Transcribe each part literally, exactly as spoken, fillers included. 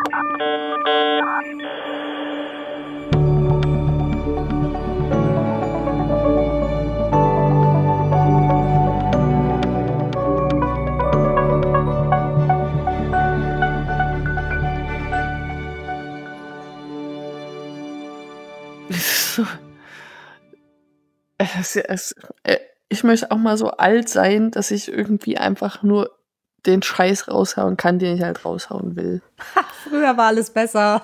Es, es, ich möchte auch mal so alt sein, dass ich irgendwie einfach nur den Scheiß raushauen kann, den ich halt raushauen will. Früher war alles besser.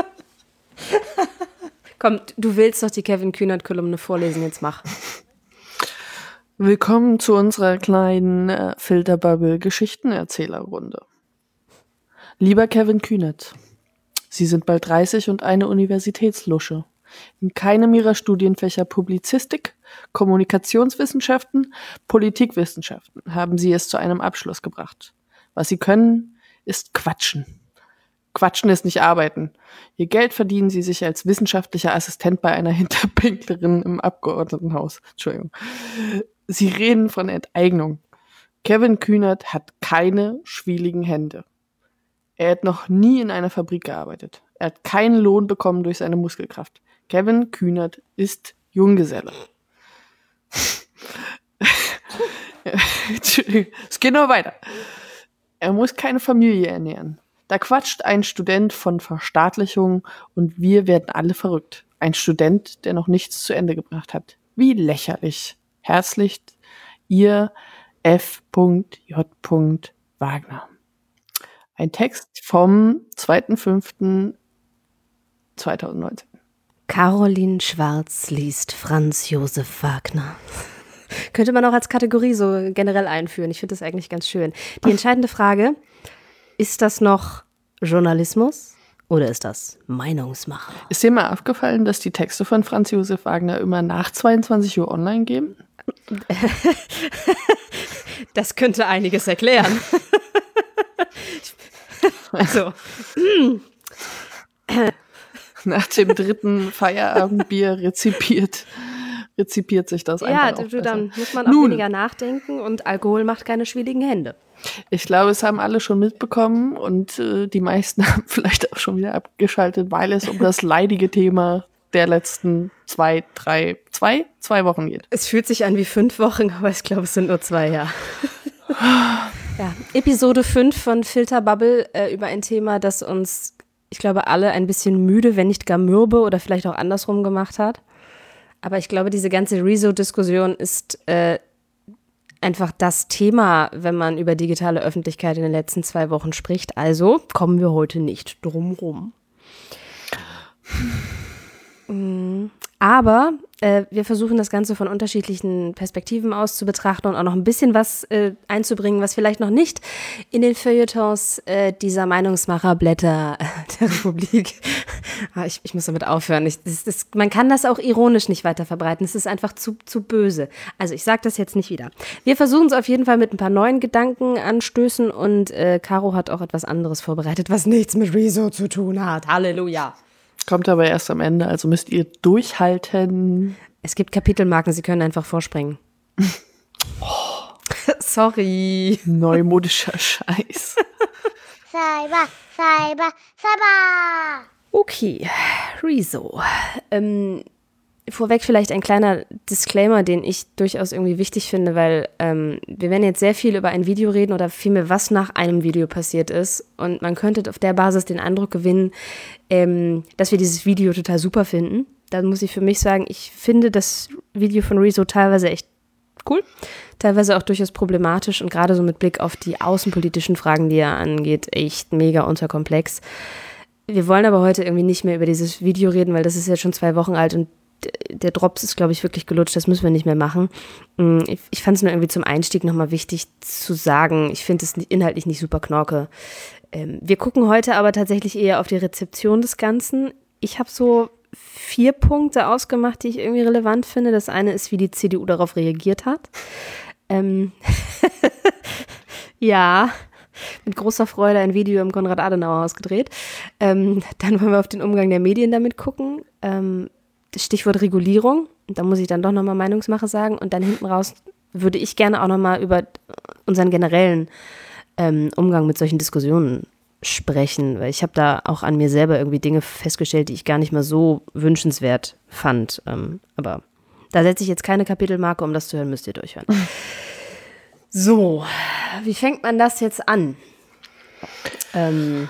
Komm, du willst doch die Kevin Kühnert-Kolumne vorlesen, jetzt mach. Willkommen zu unserer kleinen äh, Filterbubble-Geschichtenerzählerrunde. Lieber Kevin Kühnert, Sie sind bald dreißig und eine Universitätslusche. In keinem Ihrer Studienfächer Publizistik, Kommunikationswissenschaften, Politikwissenschaften haben Sie es zu einem Abschluss gebracht. Was Sie können, ist quatschen. Quatschen ist nicht arbeiten. Ihr Geld verdienen Sie sich als wissenschaftlicher Assistent bei einer Hinterpinklerin im Abgeordnetenhaus. Entschuldigung. Sie reden von Enteignung. Kevin Kühnert hat keine schwieligen Hände. Er hat noch nie in einer Fabrik gearbeitet. Er hat keinen Lohn bekommen durch seine Muskelkraft. Kevin Kühnert ist Junggeselle. Es geht noch weiter. Er muss keine Familie ernähren. Da quatscht ein Student von Verstaatlichung und wir werden alle verrückt. Ein Student, der noch nichts zu Ende gebracht hat. Wie lächerlich. Herzlich, Ihr F J Wagner. Ein Text vom zweiter fünfter zweitausendneunzehn. Caroline Schwarz liest Franz Josef Wagner. Könnte man auch als Kategorie so generell einführen. Ich finde das eigentlich ganz schön. Die entscheidende Frage, ist das noch Journalismus oder ist das Meinungsmacher? Ist dir mal aufgefallen, dass die Texte von Franz Josef Wagner immer nach zweiundzwanzig Uhr online gehen? Das könnte einiges erklären. Also, nach dem dritten Feierabendbier rezipiert, rezipiert sich das einfach ja, auch du, dann muss man auch Nun, weniger nachdenken und Alkohol macht keine schwieligen Hände. Ich glaube, es haben alle schon mitbekommen und äh, die meisten haben vielleicht auch schon wieder abgeschaltet, weil es um das leidige Thema der letzten zwei, drei, zwei, zwei Wochen geht. Es fühlt sich an wie fünf Wochen, aber ich glaube, es sind nur zwei, ja. Ja, Episode fünf von Filterbubble äh, über ein Thema, das uns, ich glaube, alle ein bisschen müde, wenn nicht gar mürbe oder vielleicht auch andersrum gemacht hat. Aber ich glaube, diese ganze Rezo-Diskussion ist äh, einfach das Thema, wenn man über digitale Öffentlichkeit in den letzten zwei Wochen spricht. Also kommen wir heute nicht drum rum. Aber äh, wir versuchen das Ganze von unterschiedlichen Perspektiven aus zu betrachten und auch noch ein bisschen was äh, einzubringen, was vielleicht noch nicht in den Feuilletons äh, dieser Meinungsmacherblätter der Republik, ah, ich, ich muss damit aufhören, ich, das, das, man kann das auch ironisch nicht weiter verbreiten, es ist einfach zu, zu böse. Also ich sage das jetzt nicht wieder. Wir versuchen es auf jeden Fall mit ein paar neuen Gedankenanstößen und äh, Caro hat auch etwas anderes vorbereitet, was nichts mit Rezo zu tun hat. Halleluja. Kommt aber erst am Ende, also müsst ihr durchhalten. Es gibt Kapitelmarken, Sie können einfach vorspringen. Oh. Sorry. Neumodischer Scheiß. Cyber, Cyber, Cyber. Okay, Rezo. Ähm, vorweg vielleicht ein kleiner Disclaimer, den ich durchaus irgendwie wichtig finde, weil ähm, wir werden jetzt sehr viel über ein Video reden oder vielmehr, was nach einem Video passiert ist. Und man könnte auf der Basis den Eindruck gewinnen, ähm, dass wir dieses Video total super finden. Dann muss ich für mich sagen, ich finde das Video von Rezo teilweise echt cool, teilweise auch durchaus problematisch und gerade so mit Blick auf die außenpolitischen Fragen, die er angeht, echt mega unterkomplex. Wir wollen aber heute irgendwie nicht mehr über dieses Video reden, weil das ist jetzt schon zwei Wochen alt und der Drops ist, glaube ich, wirklich gelutscht, das müssen wir nicht mehr machen. Ich, ich fand es nur irgendwie zum Einstieg nochmal wichtig zu sagen, ich finde es inhaltlich nicht super knorke. Ähm, wir gucken heute aber tatsächlich eher auf die Rezeption des Ganzen. Ich habe so vier Punkte ausgemacht, die ich irgendwie relevant finde. Das eine ist, wie die C D U darauf reagiert hat. Ähm ja, mit großer Freude ein Video im Konrad-Adenauer-Haus gedreht. Ähm, dann wollen wir auf den Umgang der Medien damit gucken. Ähm, Stichwort Regulierung, da muss ich dann doch nochmal Meinungsmache sagen und dann hinten raus würde ich gerne auch nochmal über unseren generellen ähm, Umgang mit solchen Diskussionen sprechen, weil ich habe da auch an mir selber irgendwie Dinge festgestellt, die ich gar nicht mal so wünschenswert fand. Ähm, aber da setze ich jetzt keine Kapitelmarke, um das zu hören, müsst ihr durchhören. So, wie fängt man das jetzt an? Ähm,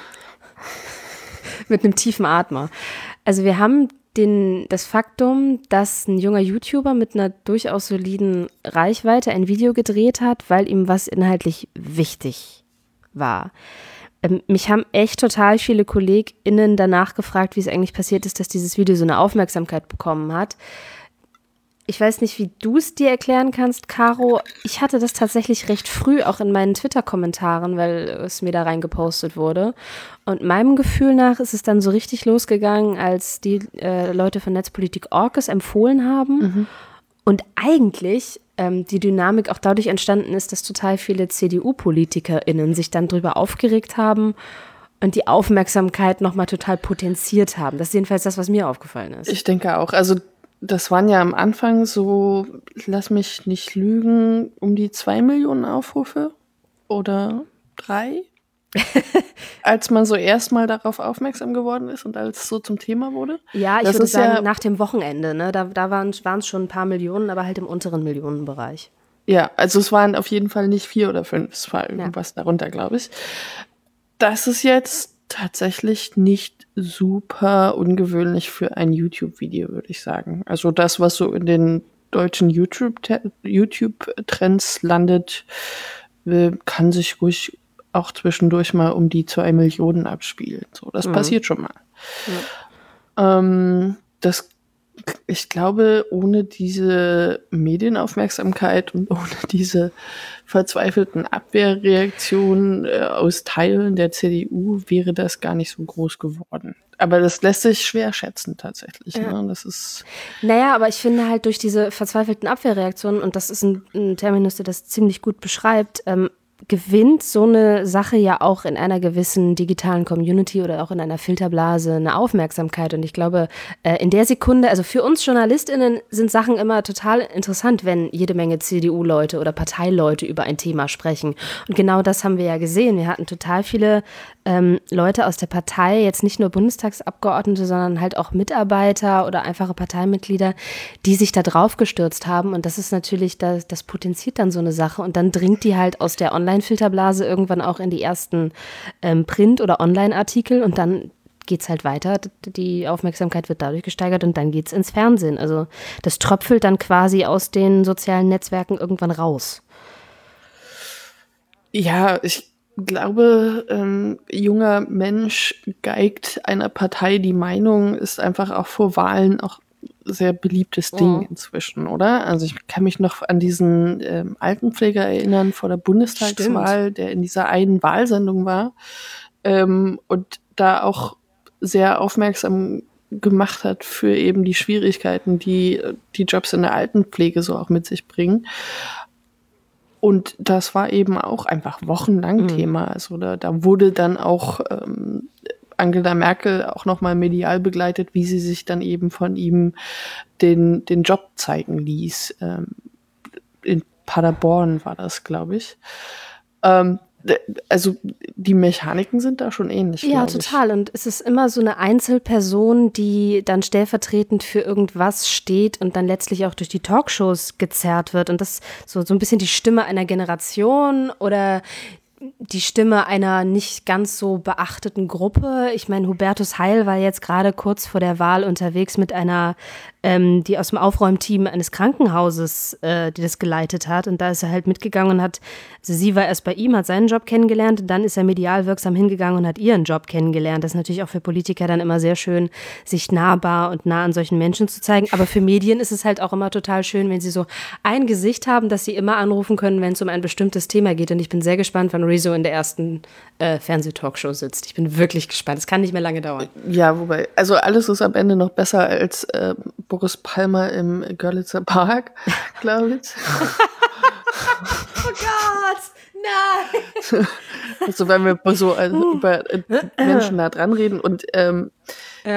mit einem tiefen Atmer. Also wir haben den, das Faktum, dass ein junger YouTuber mit einer durchaus soliden Reichweite ein Video gedreht hat, weil ihm was inhaltlich wichtig war. Ähm, mich haben echt total viele KollegInnen danach gefragt, wie es eigentlich passiert ist, dass dieses Video so eine Aufmerksamkeit bekommen hat. Ich weiß nicht, wie du es dir erklären kannst, Caro. Ich hatte das tatsächlich recht früh auch in meinen Twitter-Kommentaren, weil es mir da reingepostet wurde. Und meinem Gefühl nach ist es dann so richtig losgegangen, als die äh, Leute von Netzpolitik Punkt org es empfohlen haben. Mhm. Und eigentlich ähm, die Dynamik auch dadurch entstanden ist, dass total viele C D U-PolitikerInnen sich dann drüber aufgeregt haben und die Aufmerksamkeit nochmal total potenziert haben. Das ist jedenfalls das, was mir aufgefallen ist. Ich denke auch. Also das waren ja am Anfang so, lass mich nicht lügen, um die zwei Millionen Aufrufe oder drei, als man so erstmal darauf aufmerksam geworden ist und als es so zum Thema wurde. Ja, ich das würde ist sagen, ja, nach dem Wochenende, ne? Da, da waren es schon ein paar Millionen, aber halt im unteren Millionenbereich. Ja, also es waren auf jeden Fall nicht vier oder fünf, es war irgendwas ja. darunter, glaube ich. Das ist jetzt tatsächlich nicht super ungewöhnlich für ein YouTube-Video, würde ich sagen. Also das, was so in den deutschen YouTube-Trends landet, kann sich ruhig auch zwischendurch mal um die zwei Millionen abspielen. So, das mhm. passiert schon mal. Ja. Ähm, das, ich glaube, ohne diese Medienaufmerksamkeit und ohne diese verzweifelten Abwehrreaktionen äh, aus Teilen der C D U wäre das gar nicht so groß geworden. Aber das lässt sich schwer schätzen tatsächlich. Ja. Ne? Das ist naja, aber ich finde halt durch diese verzweifelten Abwehrreaktionen, und das ist ein, ein Terminus, der das ziemlich gut beschreibt, ähm, gewinnt so eine Sache ja auch in einer gewissen digitalen Community oder auch in einer Filterblase eine Aufmerksamkeit. Und ich glaube, in der Sekunde, also für uns JournalistInnen sind Sachen immer total interessant, wenn jede Menge C D U-Leute oder Parteileute über ein Thema sprechen. Und genau das haben wir ja gesehen. Wir hatten total viele ähm, Leute aus der Partei, jetzt nicht nur Bundestagsabgeordnete, sondern halt auch Mitarbeiter oder einfache Parteimitglieder, die sich da drauf gestürzt haben. Und das ist natürlich, das, das potenziert dann so eine Sache. Und dann dringt die halt aus der Online-Filterbblase irgendwann auch in die ersten ähm, Print- oder Online-Artikel und dann geht's halt weiter. Die Aufmerksamkeit wird dadurch gesteigert und dann geht's ins Fernsehen. Also das tröpfelt dann quasi aus den sozialen Netzwerken irgendwann raus. Ja, ich glaube, ein junger Mensch geigt einer Partei die Meinung, ist einfach auch vor Wahlen auch sehr beliebtes Ding oh. inzwischen, oder? Also ich kann mich noch an diesen ähm, Altenpfleger erinnern vor der Bundestagswahl, Stimmt. der in dieser einen Wahlsendung war ähm, und da auch sehr aufmerksam gemacht hat für eben die Schwierigkeiten, die die Jobs in der Altenpflege so auch mit sich bringen. Und das war eben auch einfach wochenlang mhm. Thema. Also da, da wurde dann auch ähm, Angela Merkel auch nochmal medial begleitet, wie sie sich dann eben von ihm den, den Job zeigen ließ. Ähm, in Paderborn war das, glaube ich. Ähm, also die Mechaniken sind da schon ähnlich. Ja, total. Ich. Und es ist immer so eine Einzelperson, die dann stellvertretend für irgendwas steht und dann letztlich auch durch die Talkshows gezerrt wird. Und das so, so ein bisschen die Stimme einer Generation oder die Stimme einer nicht ganz so beachteten Gruppe. Ich meine, Hubertus Heil war jetzt gerade kurz vor der Wahl unterwegs mit einer, ähm, die aus dem Aufräumteam eines Krankenhauses, äh, die das geleitet hat. Und da ist er halt mitgegangen und hat, also sie war erst bei ihm, hat seinen Job kennengelernt, und dann ist er medial wirksam hingegangen und hat ihren Job kennengelernt. Das ist natürlich auch für Politiker dann immer sehr schön, sich nahbar und nah an solchen Menschen zu zeigen. Aber für Medien ist es halt auch immer total schön, wenn sie so ein Gesicht haben, das sie immer anrufen können, wenn es um ein bestimmtes Thema geht. Und ich bin sehr gespannt, wann Rezo in der ersten äh, Fernsehtalkshow sitzt. Ich bin wirklich gespannt. Es kann nicht mehr lange dauern. Ja, wobei, also alles ist am Ende noch besser als äh, Boris Palmer im Görlitzer Park, glaube ich. Oh Gott, nein! Also wenn wir so also, über äh, Menschen nah dran reden und ähm, ja. ich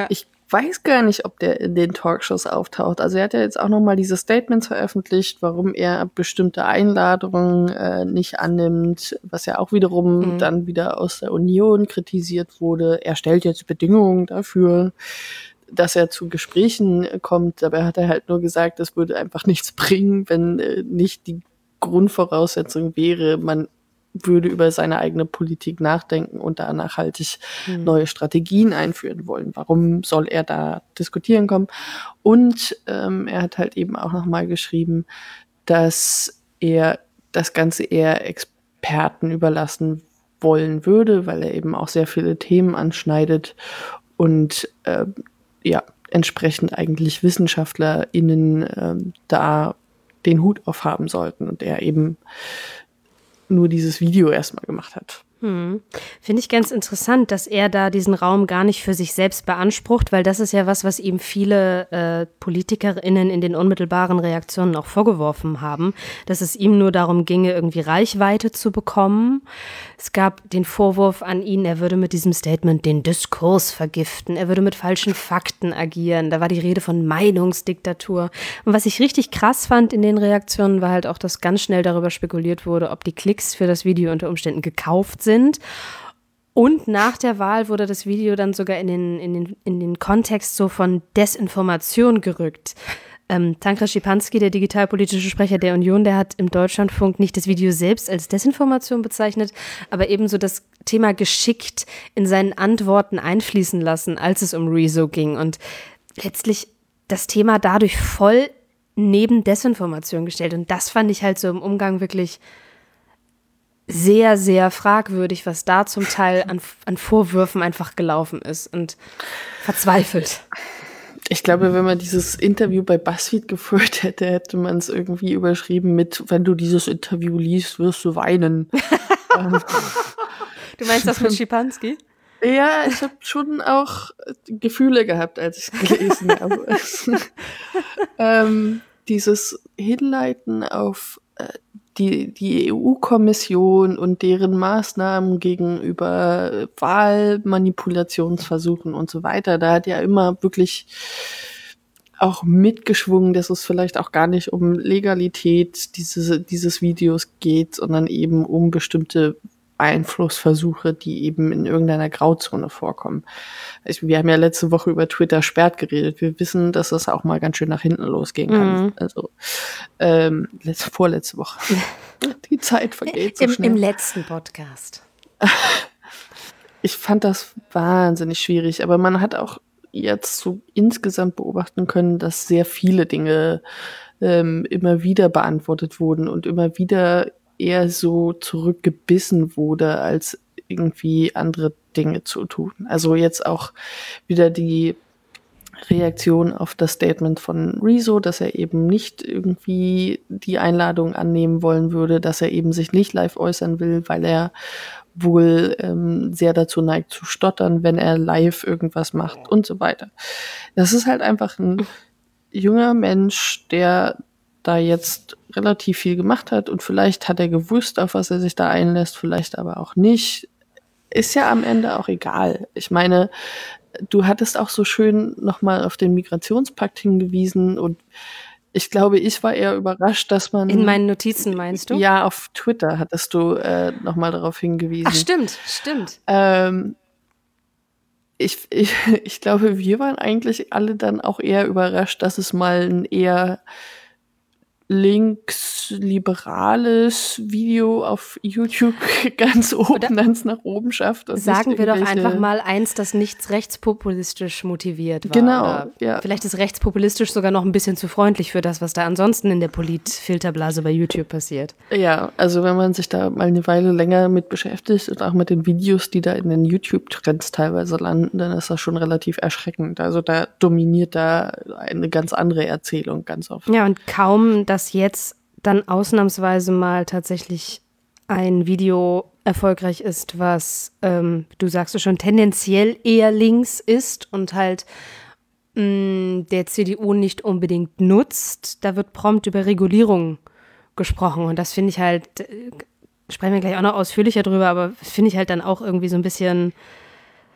weiß gar nicht, ob der in den Talkshows auftaucht. Also er hat ja jetzt auch nochmal diese Statements veröffentlicht, warum er bestimmte Einladungen äh, nicht annimmt, was ja auch wiederum mhm. dann wieder aus der Union kritisiert wurde. Er stellt jetzt Bedingungen dafür, dass er zu Gesprächen kommt. Dabei hat er halt nur gesagt, das würde einfach nichts bringen, wenn äh, nicht die Grundvoraussetzung wäre, man würde über seine eigene Politik nachdenken und da nachhaltig hm. neue Strategien einführen wollen. Warum soll er da diskutieren kommen? Und ähm, er hat halt eben auch nochmal geschrieben, dass er das Ganze eher Experten überlassen wollen würde, weil er eben auch sehr viele Themen anschneidet und äh, ja, entsprechend eigentlich WissenschaftlerInnen äh, da den Hut aufhaben sollten und er eben nur dieses Video erstmal gemacht hat. Hm. Finde ich ganz interessant, dass er da diesen Raum gar nicht für sich selbst beansprucht, weil das ist ja was, was ihm viele äh, PolitikerInnen in den unmittelbaren Reaktionen auch vorgeworfen haben, dass es ihm nur darum ginge, irgendwie Reichweite zu bekommen. Es gab den Vorwurf an ihn, er würde mit diesem Statement den Diskurs vergiften, er würde mit falschen Fakten agieren. Da war die Rede von Meinungsdiktatur. Und was ich richtig krass fand in den Reaktionen, war halt auch, dass ganz schnell darüber spekuliert wurde, ob die Klicks für das Video unter Umständen gekauft sind. Und nach der Wahl wurde das Video dann sogar in den, in den, in den Kontext so von Desinformation gerückt. Ähm, Tankred Schipanski, der digitalpolitische Sprecher der Union, der hat im Deutschlandfunk nicht das Video selbst als Desinformation bezeichnet, aber ebenso das Thema geschickt in seinen Antworten einfließen lassen, als es um Rezo ging. Und letztlich das Thema dadurch voll neben Desinformation gestellt. Und das fand ich halt so im Umgang wirklich sehr, sehr fragwürdig, was da zum Teil an, an Vorwürfen einfach gelaufen ist und verzweifelt. Ich glaube, wenn man dieses Interview bei BuzzFeed geführt hätte, hätte man es irgendwie überschrieben mit, wenn du dieses Interview liest, wirst du weinen. Du meinst das mit Schipanski? Ja, ich habe schon auch Gefühle gehabt, als ich es gelesen habe. ähm, dieses Hinleiten auf äh, die, die E U-Kommission und deren Maßnahmen gegenüber Wahlmanipulationsversuchen und so weiter, da hat ja immer wirklich auch mitgeschwungen, dass es vielleicht auch gar nicht um Legalität dieses, dieses Videos geht, sondern eben um bestimmte Einflussversuche, die eben in irgendeiner Grauzone vorkommen. Ich, wir haben ja letzte Woche über Twitter sperrt geredet. Wir wissen, dass das auch mal ganz schön nach hinten losgehen kann. Mhm. Also ähm, letzte, vorletzte Woche. Die Zeit vergeht so Im, schnell. Im letzten Podcast. Ich fand das wahnsinnig schwierig, aber man hat auch jetzt so insgesamt beobachten können, dass sehr viele Dinge ähm, immer wieder beantwortet wurden und immer wieder eher so zurückgebissen wurde, als irgendwie andere Dinge zu tun. Also jetzt auch wieder die Reaktion auf das Statement von Rezo, dass er eben nicht irgendwie die Einladung annehmen wollen würde, dass er eben sich nicht live äußern will, weil er wohl ähm, sehr dazu neigt zu stottern, wenn er live irgendwas macht und so weiter. Das ist halt einfach ein junger Mensch, der da jetzt relativ viel gemacht hat und vielleicht hat er gewusst, auf was er sich da einlässt, vielleicht aber auch nicht. Ist ja am Ende auch egal. Ich meine, du hattest auch so schön nochmal auf den Migrationspakt hingewiesen und ich glaube, ich war eher überrascht, dass man... In meinen Notizen meinst du? Ja, auf Twitter hattest du äh, nochmal darauf hingewiesen. Ach, stimmt, stimmt. Ähm, ich, ich, ich glaube, wir waren eigentlich alle dann auch eher überrascht, dass es mal ein eher linksliberales Video auf YouTube ganz oben, Oder ganz nach oben schafft. Und sagen wir doch einfach mal eins, das nicht rechtspopulistisch motiviert war. Genau, Oder ja. Vielleicht ist rechtspopulistisch sogar noch ein bisschen zu freundlich für das, was da ansonsten in der Polit-Filterblase bei YouTube passiert. Ja, also wenn man sich da mal eine Weile länger mit beschäftigt und auch mit den Videos, die da in den YouTube-Trends teilweise landen, dann ist das schon relativ erschreckend. Also da dominiert da eine ganz andere Erzählung ganz oft. Ja, und kaum, dass jetzt dann ausnahmsweise mal tatsächlich ein Video erfolgreich ist, was, ähm, du sagst es schon, tendenziell eher links ist und halt mh, der C D U nicht unbedingt nutzt, da wird prompt über Regulierung gesprochen und das finde ich halt, äh, sprechen wir gleich auch noch ausführlicher drüber, aber finde ich halt dann auch irgendwie so ein bisschen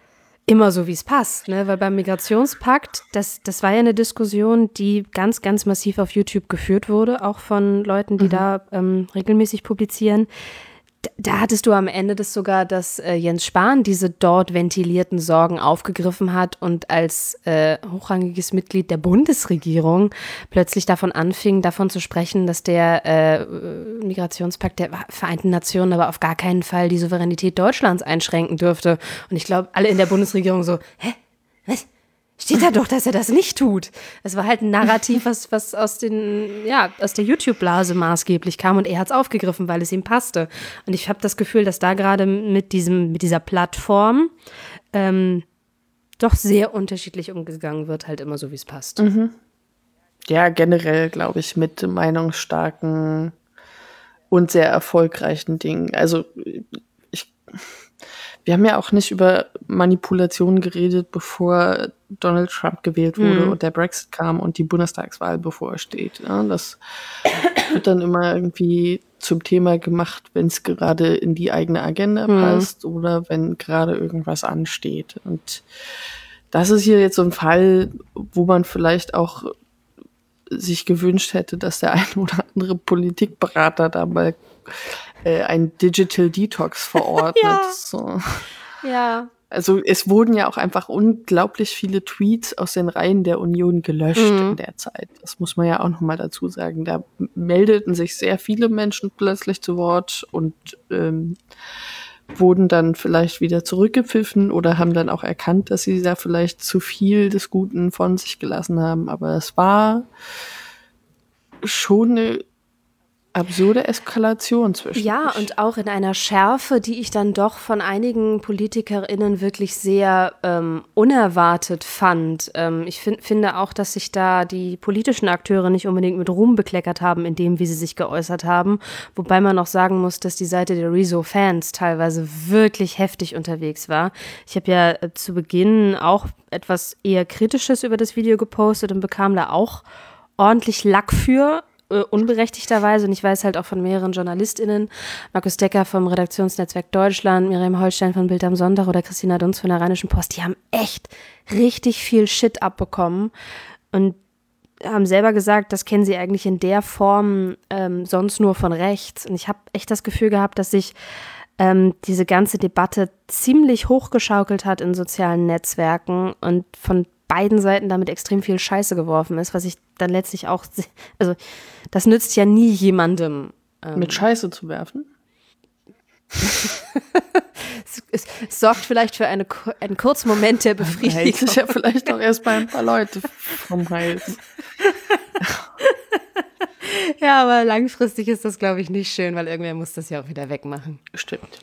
immer so, wie es passt, ne? Weil beim Migrationspakt, das, das war ja eine Diskussion, die ganz, ganz massiv auf YouTube geführt wurde, auch von Leuten, die mhm. da ähm, regelmäßig publizieren. Da, da hattest du am Ende das sogar, dass äh, Jens Spahn diese dort ventilierten Sorgen aufgegriffen hat und als äh, hochrangiges Mitglied der Bundesregierung plötzlich davon anfing, davon zu sprechen, dass der äh, Migrationspakt der Vereinten Nationen aber auf gar keinen Fall die Souveränität Deutschlands einschränken dürfte. Und ich glaube, alle in der Bundesregierung so, hä, was? Steht da doch, dass er das nicht tut. Es war halt ein Narrativ, was, was aus den, ja, aus der YouTube-Blase maßgeblich kam und er hat es aufgegriffen, weil es ihm passte. Und ich habe das Gefühl, dass da gerade mit diesem, mit dieser Plattform ähm, doch sehr unterschiedlich umgegangen wird, halt immer so, wie es passt. Mhm. Ja, generell, glaube ich, mit meinungsstarken und sehr erfolgreichen Dingen. Also ich Wir haben ja auch nicht über Manipulationen geredet, bevor Donald Trump gewählt wurde mhm. und der Brexit kam und die Bundestagswahl bevorsteht. Ja, das wird dann immer irgendwie zum Thema gemacht, wenn es gerade in die eigene Agenda mhm. passt oder wenn gerade irgendwas ansteht. Und das ist hier jetzt so ein Fall, wo man vielleicht auch sich gewünscht hätte, dass der eine oder andere Politikberater da mal äh, ein Digital Detox verordnet. Ja. So. Ja. Also es wurden ja auch einfach unglaublich viele Tweets aus den Reihen der Union gelöscht mhm. in der Zeit. Das muss man ja auch nochmal dazu sagen. Da meldeten sich sehr viele Menschen plötzlich zu Wort und ähm, wurden dann vielleicht wieder zurückgepfiffen oder haben dann auch erkannt, dass sie da vielleicht zu viel des Guten von sich gelassen haben. Aber es war schon eine absurde Eskalation zwischen. Ja, und auch in einer Schärfe, die ich dann doch von einigen PolitikerInnen wirklich sehr ähm, unerwartet fand. Ähm, ich find, finde auch, dass sich da die politischen Akteure nicht unbedingt mit Ruhm bekleckert haben, in dem, wie sie sich geäußert haben. Wobei man auch sagen muss, dass die Seite der Rezo-Fans teilweise wirklich heftig unterwegs war. Ich habe ja äh, zu Beginn auch etwas eher Kritisches über das Video gepostet und bekam da auch ordentlich Lack für. Uh, unberechtigterweise, und ich weiß halt auch von mehreren JournalistInnen, Markus Decker vom Redaktionsnetzwerk Deutschland, Miriam Holstein von Bild am Sonntag oder Christina Dunz von der Rheinischen Post, die haben echt richtig viel Shit abbekommen und haben selber gesagt, das kennen sie eigentlich in der Form ähm, sonst nur von rechts. Und ich habe echt das Gefühl gehabt, dass sich ähm, diese ganze Debatte ziemlich hochgeschaukelt hat in sozialen Netzwerken und von beiden Seiten damit extrem viel Scheiße geworfen ist, was ich dann letztlich auch, also das nützt ja nie jemandem. Ähm. Mit Scheiße zu werfen? es, es, es sorgt vielleicht für eine, einen kurzen Moment der Befriedigung. Hält sich ja vielleicht auch erst bei ein paar Leute vom Hals. Ja, aber langfristig ist das, glaube ich, nicht schön, weil irgendwer muss das ja auch wieder wegmachen. Stimmt.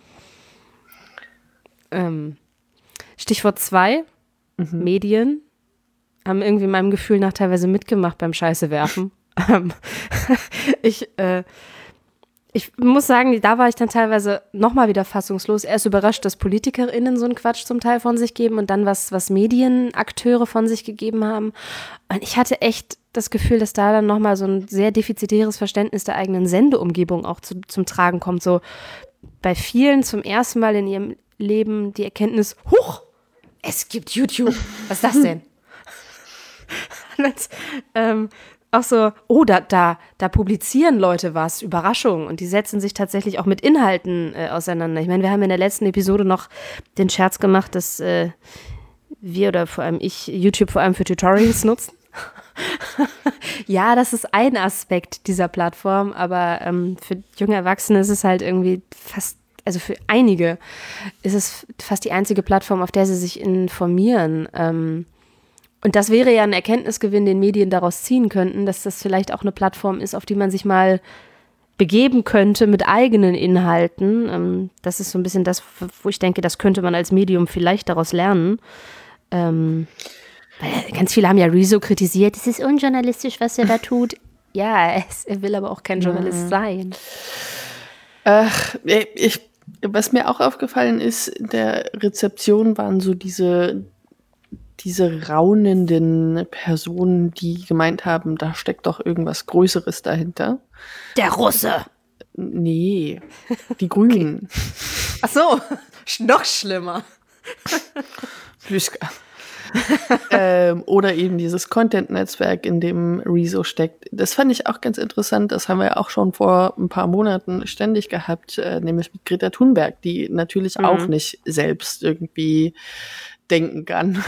Ähm, Stichwort zwei, mhm. Medien. Haben irgendwie meinem Gefühl nach teilweise mitgemacht beim Scheiße werfen. ich, äh, ich muss sagen, da war ich dann teilweise nochmal wieder fassungslos. Erst überrascht, dass PolitikerInnen so einen Quatsch zum Teil von sich geben und dann was, was Medienakteure von sich gegeben haben. Und ich hatte echt das Gefühl, dass da dann nochmal so ein sehr defizitäres Verständnis der eigenen Sendeumgebung auch zu, zum Tragen kommt. So bei vielen zum ersten Mal in ihrem Leben die Erkenntnis, huch, es gibt YouTube. Was ist das denn? Und, ähm, auch so, oh, da, da, da publizieren Leute was, Überraschung. Und die setzen sich tatsächlich auch mit Inhalten äh, auseinander. Ich meine, wir haben in der letzten Episode noch den Scherz gemacht, dass äh, wir oder vor allem ich YouTube vor allem für Tutorials nutzen. Ja, das ist ein Aspekt dieser Plattform, aber ähm, für junge Erwachsene ist es halt irgendwie fast, also für einige ist es fast die einzige Plattform, auf der sie sich informieren. Ähm, Und das wäre ja ein Erkenntnisgewinn, den Medien daraus ziehen könnten, dass das vielleicht auch eine Plattform ist, auf die man sich mal begeben könnte mit eigenen Inhalten. Das ist so ein bisschen das, wo ich denke, das könnte man als Medium vielleicht daraus lernen. Ähm, weil ganz viele haben ja Rezo kritisiert, es ist unjournalistisch, was er da tut. Ja, es, er will aber auch kein Journalist mhm. sein. Ach, ich, was mir auch aufgefallen ist, in der Rezeption waren so diese diese raunenden Personen, die gemeint haben, da steckt doch irgendwas Größeres dahinter. Der Russe. Nee, die Grünen. Okay. Ach so, noch schlimmer. Büsker. ähm, oder eben dieses Content-Netzwerk, in dem Rezo steckt. Das fand ich auch ganz interessant. Das haben wir auch schon vor ein paar Monaten ständig gehabt, äh, nämlich mit Greta Thunberg, die natürlich mhm. auch nicht selbst irgendwie denken kann.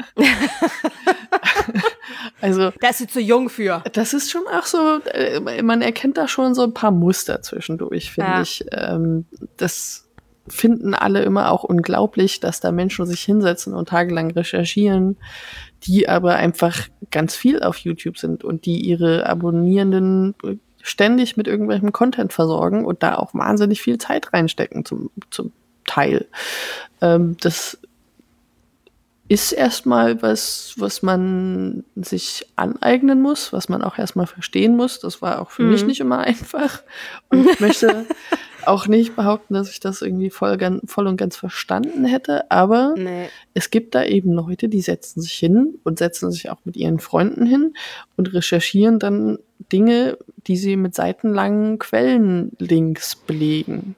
Also, da ist sie zu jung für. Das ist schon auch so, äh, man erkennt da schon so ein paar Muster zwischendurch, finde ja. ich. Ähm, das finden alle immer auch unglaublich, dass da Menschen sich hinsetzen und tagelang recherchieren, die aber einfach ganz viel auf YouTube sind und die ihre Abonnierenden ständig mit irgendwelchem Content versorgen und da auch wahnsinnig viel Zeit reinstecken zum, zum Teil. Ähm, das ist erstmal was, was man sich aneignen muss, was man auch erstmal verstehen muss. Das war auch für mhm. mich nicht immer einfach. Und ich möchte auch nicht behaupten, dass ich das irgendwie voll, voll und ganz verstanden hätte. Aber nee. es gibt da eben Leute, die setzen sich hin und setzen sich auch mit ihren Freunden hin und recherchieren dann Dinge, die sie mit seitenlangen Quellenlinks belegen.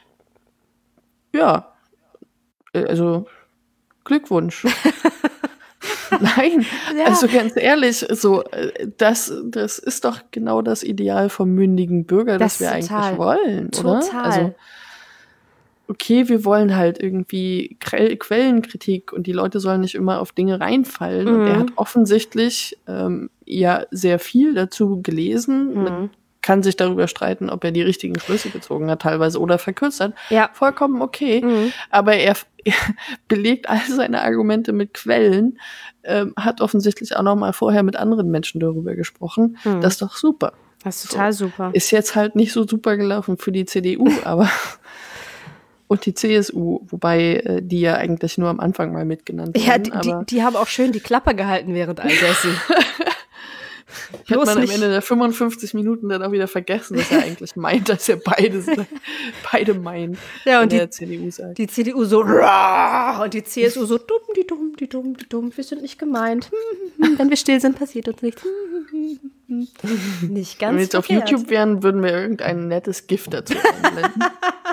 Ja, also Glückwunsch. Nein, ja. Also ganz ehrlich, so das, das ist doch genau das Ideal vom mündigen Bürger, das, das wir total. eigentlich wollen, oder? Total. Also, okay, wir wollen halt irgendwie Quellenkritik und die Leute sollen nicht immer auf Dinge reinfallen. Mhm. Und er hat offensichtlich ähm, ja sehr viel dazu gelesen. Mhm. Man kann sich darüber streiten, ob er die richtigen Schlüsse gezogen hat teilweise oder verkürzt hat. Ja. Vollkommen okay. Mhm. Aber er, er belegt all seine Argumente mit Quellen, ähm, hat offensichtlich auch noch mal vorher mit anderen Menschen darüber gesprochen. Mhm. Das ist doch super. Das ist total so. super. Ist jetzt halt nicht so super gelaufen für die C D U, aber und die C S U, wobei äh, die ja eigentlich nur am Anfang mal mitgenannt werden. Ja, die, aber die, die haben auch schön die Klappe gehalten während all dessen. Hat man am Ende der fünfundfünfzig Minuten dann auch wieder vergessen, dass er eigentlich meint, dass er beide, beide meint, ja, und die, der C D U sagt. Die C D U so und die C S U so dumm, die dumm, die dumm, die dumm, wir sind nicht gemeint. Wenn wir still sind, passiert uns nichts. Nicht ganz Wenn wir jetzt verkehrt. auf YouTube wären, würden wir irgendein nettes Gift dazu einblenden.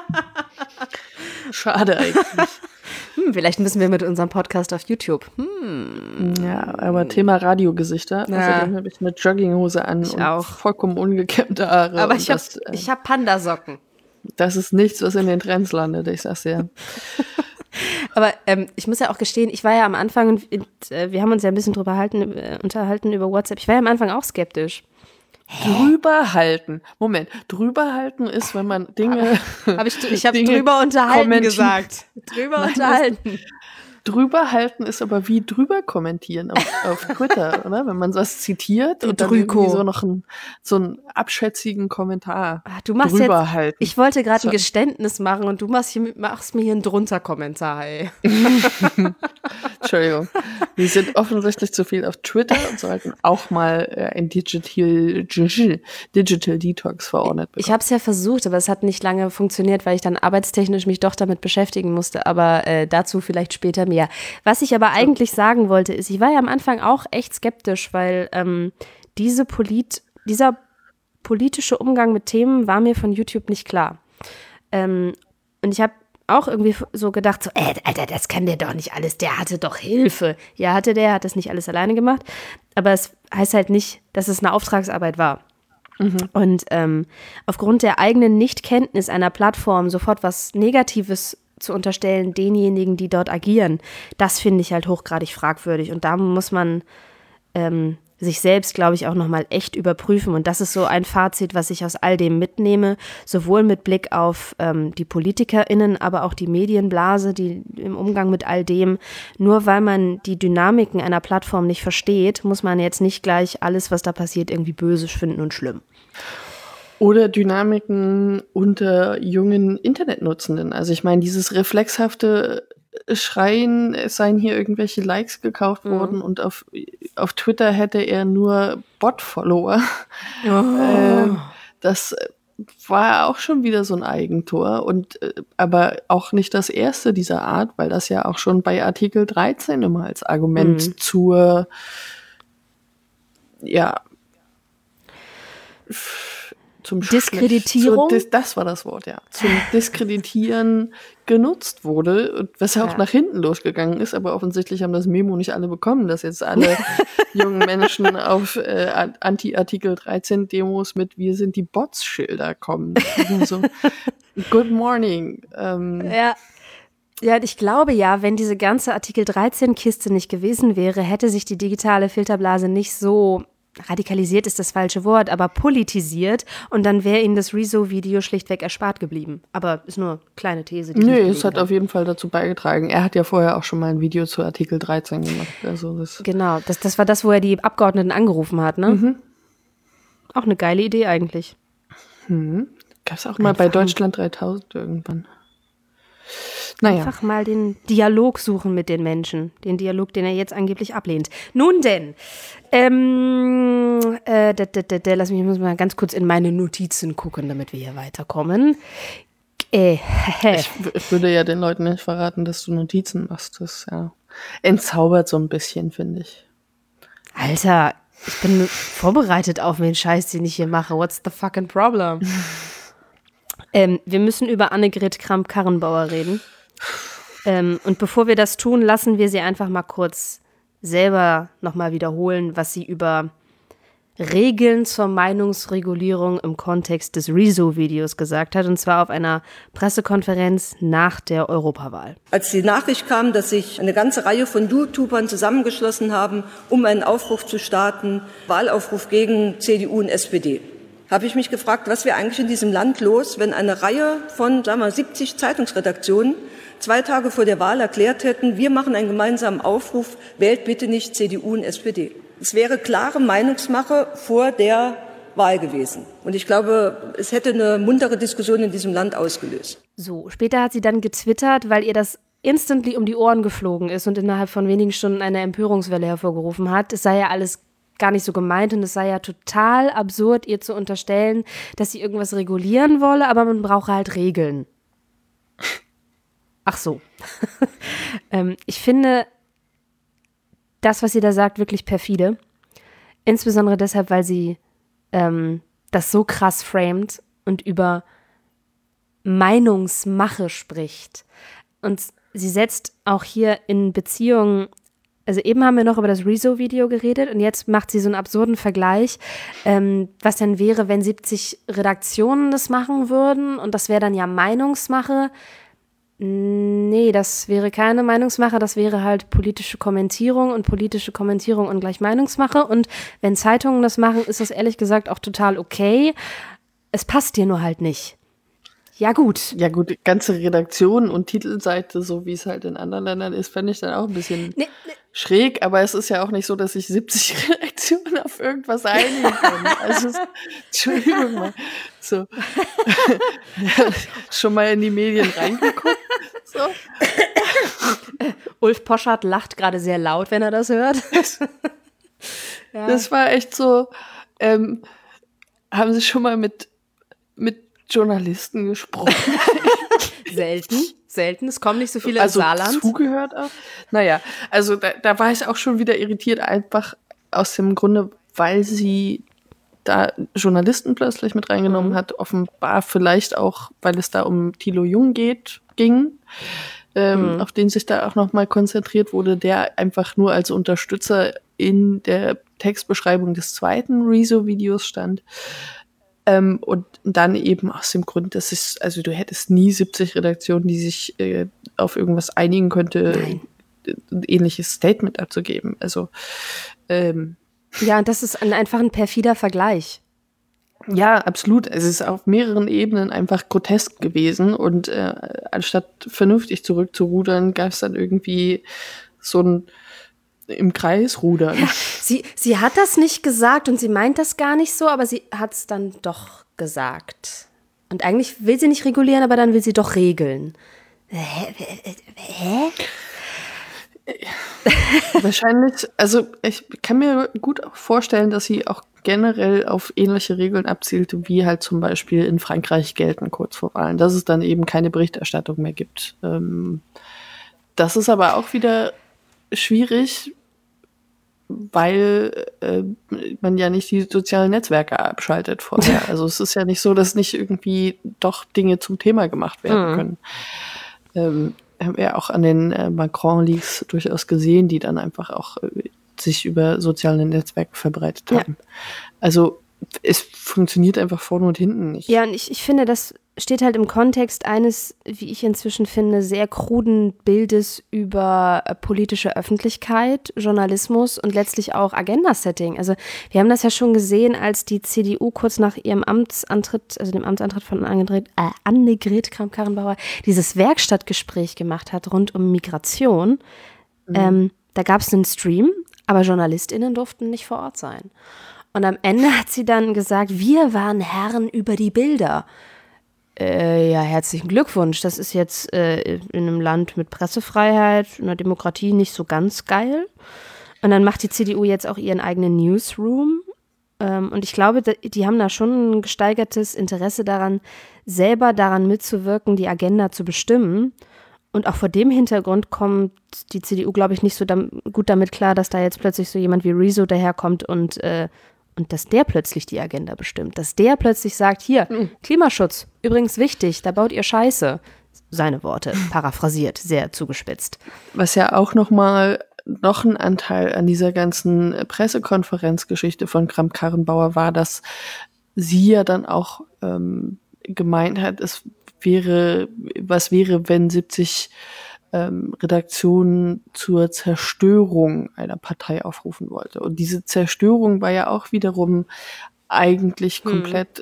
Schade eigentlich. Hm, vielleicht müssen wir mit unserem Podcast auf YouTube. Hm. Ja, aber Thema Radiogesichter. Ja. Außerdem habe ich eine Jogginghose an ich und auch. vollkommen ungekämmte Haare. Aber ich habe äh, ich hab Pandasocken. Das ist nichts, was in den Trends landet, ich sag's ja. Aber ähm, ich muss ja auch gestehen, ich war ja am Anfang, und, äh, wir haben uns ja ein bisschen drüber halten, äh, unterhalten über WhatsApp, ich war ja am Anfang auch skeptisch. Drüber halten. Moment, drüber halten ist, wenn man Dinge. Hab ich ich habe drüber unterhalten gesagt. Drüber Nein, unterhalten. Drüber halten ist aber wie drüber kommentieren auf, auf Twitter, oder? Wenn man was zitiert Du und dann Drüko. irgendwie so noch ein, so einen abschätzigen Kommentar Ach, du machst drüber jetzt, halten. Ich wollte gerade so. ein Geständnis machen und du machst, hier, machst mir hier einen drunter-Kommentar, ey. Entschuldigung. Wir sind offensichtlich zu viel auf Twitter und sollten auch mal äh, ein Digital, Digital Detox verordnet bekommen. Ich habe es ja versucht, aber es hat nicht lange funktioniert, weil ich dann arbeitstechnisch mich doch damit beschäftigen musste, aber äh, dazu vielleicht später mehr. Was ich aber eigentlich sagen wollte, ist, ich war ja am Anfang auch echt skeptisch, weil ähm, diese Polit, dieser politische Umgang mit Themen war mir von YouTube nicht klar. Ähm, und ich habe auch irgendwie so gedacht, so, äh, Alter, das kann der doch nicht alles, der hatte doch Hilfe. Ja, hatte der, hat das nicht alles alleine gemacht, aber es heißt halt nicht, dass es eine Auftragsarbeit war. Mhm. Und ähm, aufgrund der eigenen Nichtkenntnis einer Plattform sofort was Negatives zu unterstellen, denjenigen, die dort agieren, das finde ich halt hochgradig fragwürdig. Und da muss man ähm, sich selbst, glaube ich, auch nochmal echt überprüfen. Und das ist so ein Fazit, was ich aus all dem mitnehme, sowohl mit Blick auf ähm, die PolitikerInnen, aber auch die Medienblase, die im Umgang mit all dem, nur weil man die Dynamiken einer Plattform nicht versteht, muss man jetzt nicht gleich alles, was da passiert, irgendwie böse finden und schlimm. Oder Dynamiken unter jungen Internetnutzenden. Also ich meine, dieses reflexhafte Schreien, es seien hier irgendwelche Likes gekauft mhm. worden und auf, auf Twitter hätte er nur Bot-Follower. Oh. Ähm, das war auch schon wieder so ein Eigentor. Und äh, aber auch nicht das erste dieser Art, weil das ja auch schon bei Artikel dreizehn immer als Argument mhm. zur ja zum Diskreditierung? Schlecht, zu, das war das Wort, ja. Zum Diskreditieren genutzt wurde, und was ja auch ja. nach hinten losgegangen ist, aber offensichtlich haben das Memo nicht alle bekommen, dass jetzt alle jungen Menschen auf äh, Anti-Artikel dreizehn Demos mit Wir sind die Bots-Schilder kommen. So, good morning. Ähm, ja. Ja, ich glaube ja, wenn diese ganze Artikel dreizehn Kiste nicht gewesen wäre, hätte sich die digitale Filterblase nicht so, radikalisiert ist das falsche Wort, aber politisiert, und dann wäre ihnen das Rezo-Video schlichtweg erspart geblieben. Aber ist nur eine kleine These. Die nee, es hat habe. auf jeden Fall dazu beigetragen. Er hat ja vorher auch schon mal ein Video zu Artikel dreizehn gemacht. Also das genau, das, das war das, wo er die Abgeordneten angerufen hat, ne? Mhm. Auch eine geile Idee eigentlich. Mhm. Gab es auch mal Einfach bei Deutschland dreitausend irgendwann. Naja. Einfach mal den Dialog suchen mit den Menschen. Den Dialog, den er jetzt angeblich ablehnt. Nun denn, ähm, äh, da, da, da, da, lass mich ich muss mal ganz kurz in meine Notizen gucken, damit wir hier weiterkommen. Äh, ich, ich würde ja den Leuten nicht verraten, dass du Notizen machst. Das ja entzaubert so ein bisschen, finde ich. Alter, ich bin vorbereitet auf den Scheiß, den ich hier mache. What's the fucking problem? ähm, wir müssen über Annegret Kramp-Karrenbauer reden. Ähm, und bevor wir das tun, lassen wir sie einfach mal kurz selber nochmal wiederholen, was sie über Regeln zur Meinungsregulierung im Kontext des Rezo-Videos gesagt hat, und zwar auf einer Pressekonferenz nach der Europawahl. Als die Nachricht kam, dass sich eine ganze Reihe von YouTubern zusammengeschlossen haben, um einen Aufruf zu starten, Wahlaufruf gegen C D U und S P D, habe ich mich gefragt, was wäre eigentlich in diesem Land los, wenn eine Reihe von, sagen wir, siebzig Zeitungsredaktionen zwei Tage vor der Wahl erklärt hätten, wir machen einen gemeinsamen Aufruf, wählt bitte nicht C D U und S P D. Es wäre klare Meinungsmache vor der Wahl gewesen. Und ich glaube, es hätte eine muntere Diskussion in diesem Land ausgelöst. So, später hat sie dann getwittert, weil ihr das instantly um die Ohren geflogen ist und innerhalb von wenigen Stunden eine Empörungswelle hervorgerufen hat. Es sei ja alles gar nicht so gemeint und es sei ja total absurd, ihr zu unterstellen, dass sie irgendwas regulieren wolle, aber man brauche halt Regeln. Ach so. ähm, ich finde das, was sie da sagt, wirklich perfide. Insbesondere deshalb, weil sie ähm, das so krass framet und über Meinungsmache spricht. Und sie setzt auch hier in Beziehungen, also eben haben wir noch über das Rezo-Video geredet und jetzt macht sie so einen absurden Vergleich, ähm, was denn wäre, wenn siebzig Redaktionen das machen würden und das wäre dann ja Meinungsmache. Nee, das wäre keine Meinungsmache, das wäre halt politische Kommentierung und politische Kommentierung und gleich Meinungsmache. Und wenn Zeitungen das machen, ist das ehrlich gesagt auch total okay. Es passt dir nur halt nicht. Ja gut. Ja gut, ganze Redaktion und Titelseite, so wie es halt in anderen Ländern ist, fände ich dann auch ein bisschen nee, nee. schräg. Aber es ist ja auch nicht so, dass sich siebzig Redaktionen auf irgendwas einigen können. Also, Entschuldigung mal. So. Schon mal in die Medien reingeguckt? So. Ulf Poschardt lacht gerade sehr laut, wenn er das hört. Ja. Das war echt so, ähm, haben Sie schon mal mit, mit Journalisten gesprochen? Selten, selten. Es kommen nicht so viele also ins Saarland. Zugehört auch. Naja, also da, da war ich auch schon wieder irritiert, einfach aus dem Grunde, weil sie da Journalisten plötzlich mit reingenommen mhm. hat, offenbar vielleicht auch, weil es da um Thilo Jung geht, ging, ähm, mhm. auf den sich da auch nochmal konzentriert wurde, der einfach nur als Unterstützer in der Textbeschreibung des zweiten Rezo-Videos stand. Ähm, und dann eben aus dem Grund, dass es, also du hättest nie siebzig Redaktionen, die sich äh, auf irgendwas einigen könnte, Nein. ein ähnliches Statement abzugeben. Also ähm, ja, und das ist ein, einfach ein perfider Vergleich. Ja, absolut. Es ist auf mehreren Ebenen einfach grotesk gewesen und äh, anstatt vernünftig zurückzurudern, gab es dann irgendwie so ein im Kreis rudern. Ja, sie, sie hat das nicht gesagt und sie meint das gar nicht so, aber sie hat es dann doch gesagt. Und eigentlich will sie nicht regulieren, aber dann will sie doch regeln. Hä? Hä? Wahrscheinlich, also ich kann mir gut vorstellen, dass sie auch generell auf ähnliche Regeln abzielte, wie halt zum Beispiel in Frankreich gelten kurz vor Wahlen, dass es dann eben keine Berichterstattung mehr gibt. Ähm, das ist aber auch wieder schwierig, weil äh, man ja nicht die sozialen Netzwerke abschaltet vorher. Also es ist ja nicht so, dass nicht irgendwie doch Dinge zum Thema gemacht werden Mhm. können. Ähm, haben wir auch an den äh, Macron-Leaks durchaus gesehen, die dann einfach auch äh, sich über soziale Netzwerke verbreitet Ja. haben. Also es funktioniert einfach vorne und hinten nicht. Ja, und ich, ich finde, das steht halt im Kontext eines, wie ich inzwischen finde, sehr kruden Bildes über äh, politische Öffentlichkeit, Journalismus und letztlich auch Agenda-Setting. Also wir haben das ja schon gesehen, als die C D U kurz nach ihrem Amtsantritt, also dem Amtsantritt von Annegret, äh, Annegret Kramp-Karrenbauer, dieses Werkstattgespräch gemacht hat rund um Migration. Mhm. Ähm, da gab es einen Stream, aber JournalistInnen durften nicht vor Ort sein. Und am Ende hat sie dann gesagt, wir waren Herren über die Bilder. Äh, ja, herzlichen Glückwunsch. Das ist jetzt äh, in einem Land mit Pressefreiheit, einer Demokratie nicht so ganz geil. Und dann macht die C D U jetzt auch ihren eigenen Newsroom. Ähm, und ich glaube, die haben da schon ein gesteigertes Interesse daran, selber daran mitzuwirken, die Agenda zu bestimmen. Und auch vor dem Hintergrund kommt die C D U, glaube ich, nicht so dam- gut damit klar, dass da jetzt plötzlich so jemand wie Rezo daherkommt und äh, Und dass der plötzlich die Agenda bestimmt. Dass der plötzlich sagt, hier, Mhm. Klimaschutz, übrigens wichtig, da baut ihr Scheiße. Seine Worte, paraphrasiert, sehr zugespitzt. Was ja auch nochmal noch ein Anteil an dieser ganzen Pressekonferenzgeschichte von Kramp-Karrenbauer war, dass sie ja dann auch ähm, gemeint hat, es wäre, was wäre, wenn siebzig ähm, Redaktionen zur Zerstörung einer Partei aufrufen wollte. Und diese Zerstörung war ja auch wiederum eigentlich Hm. komplett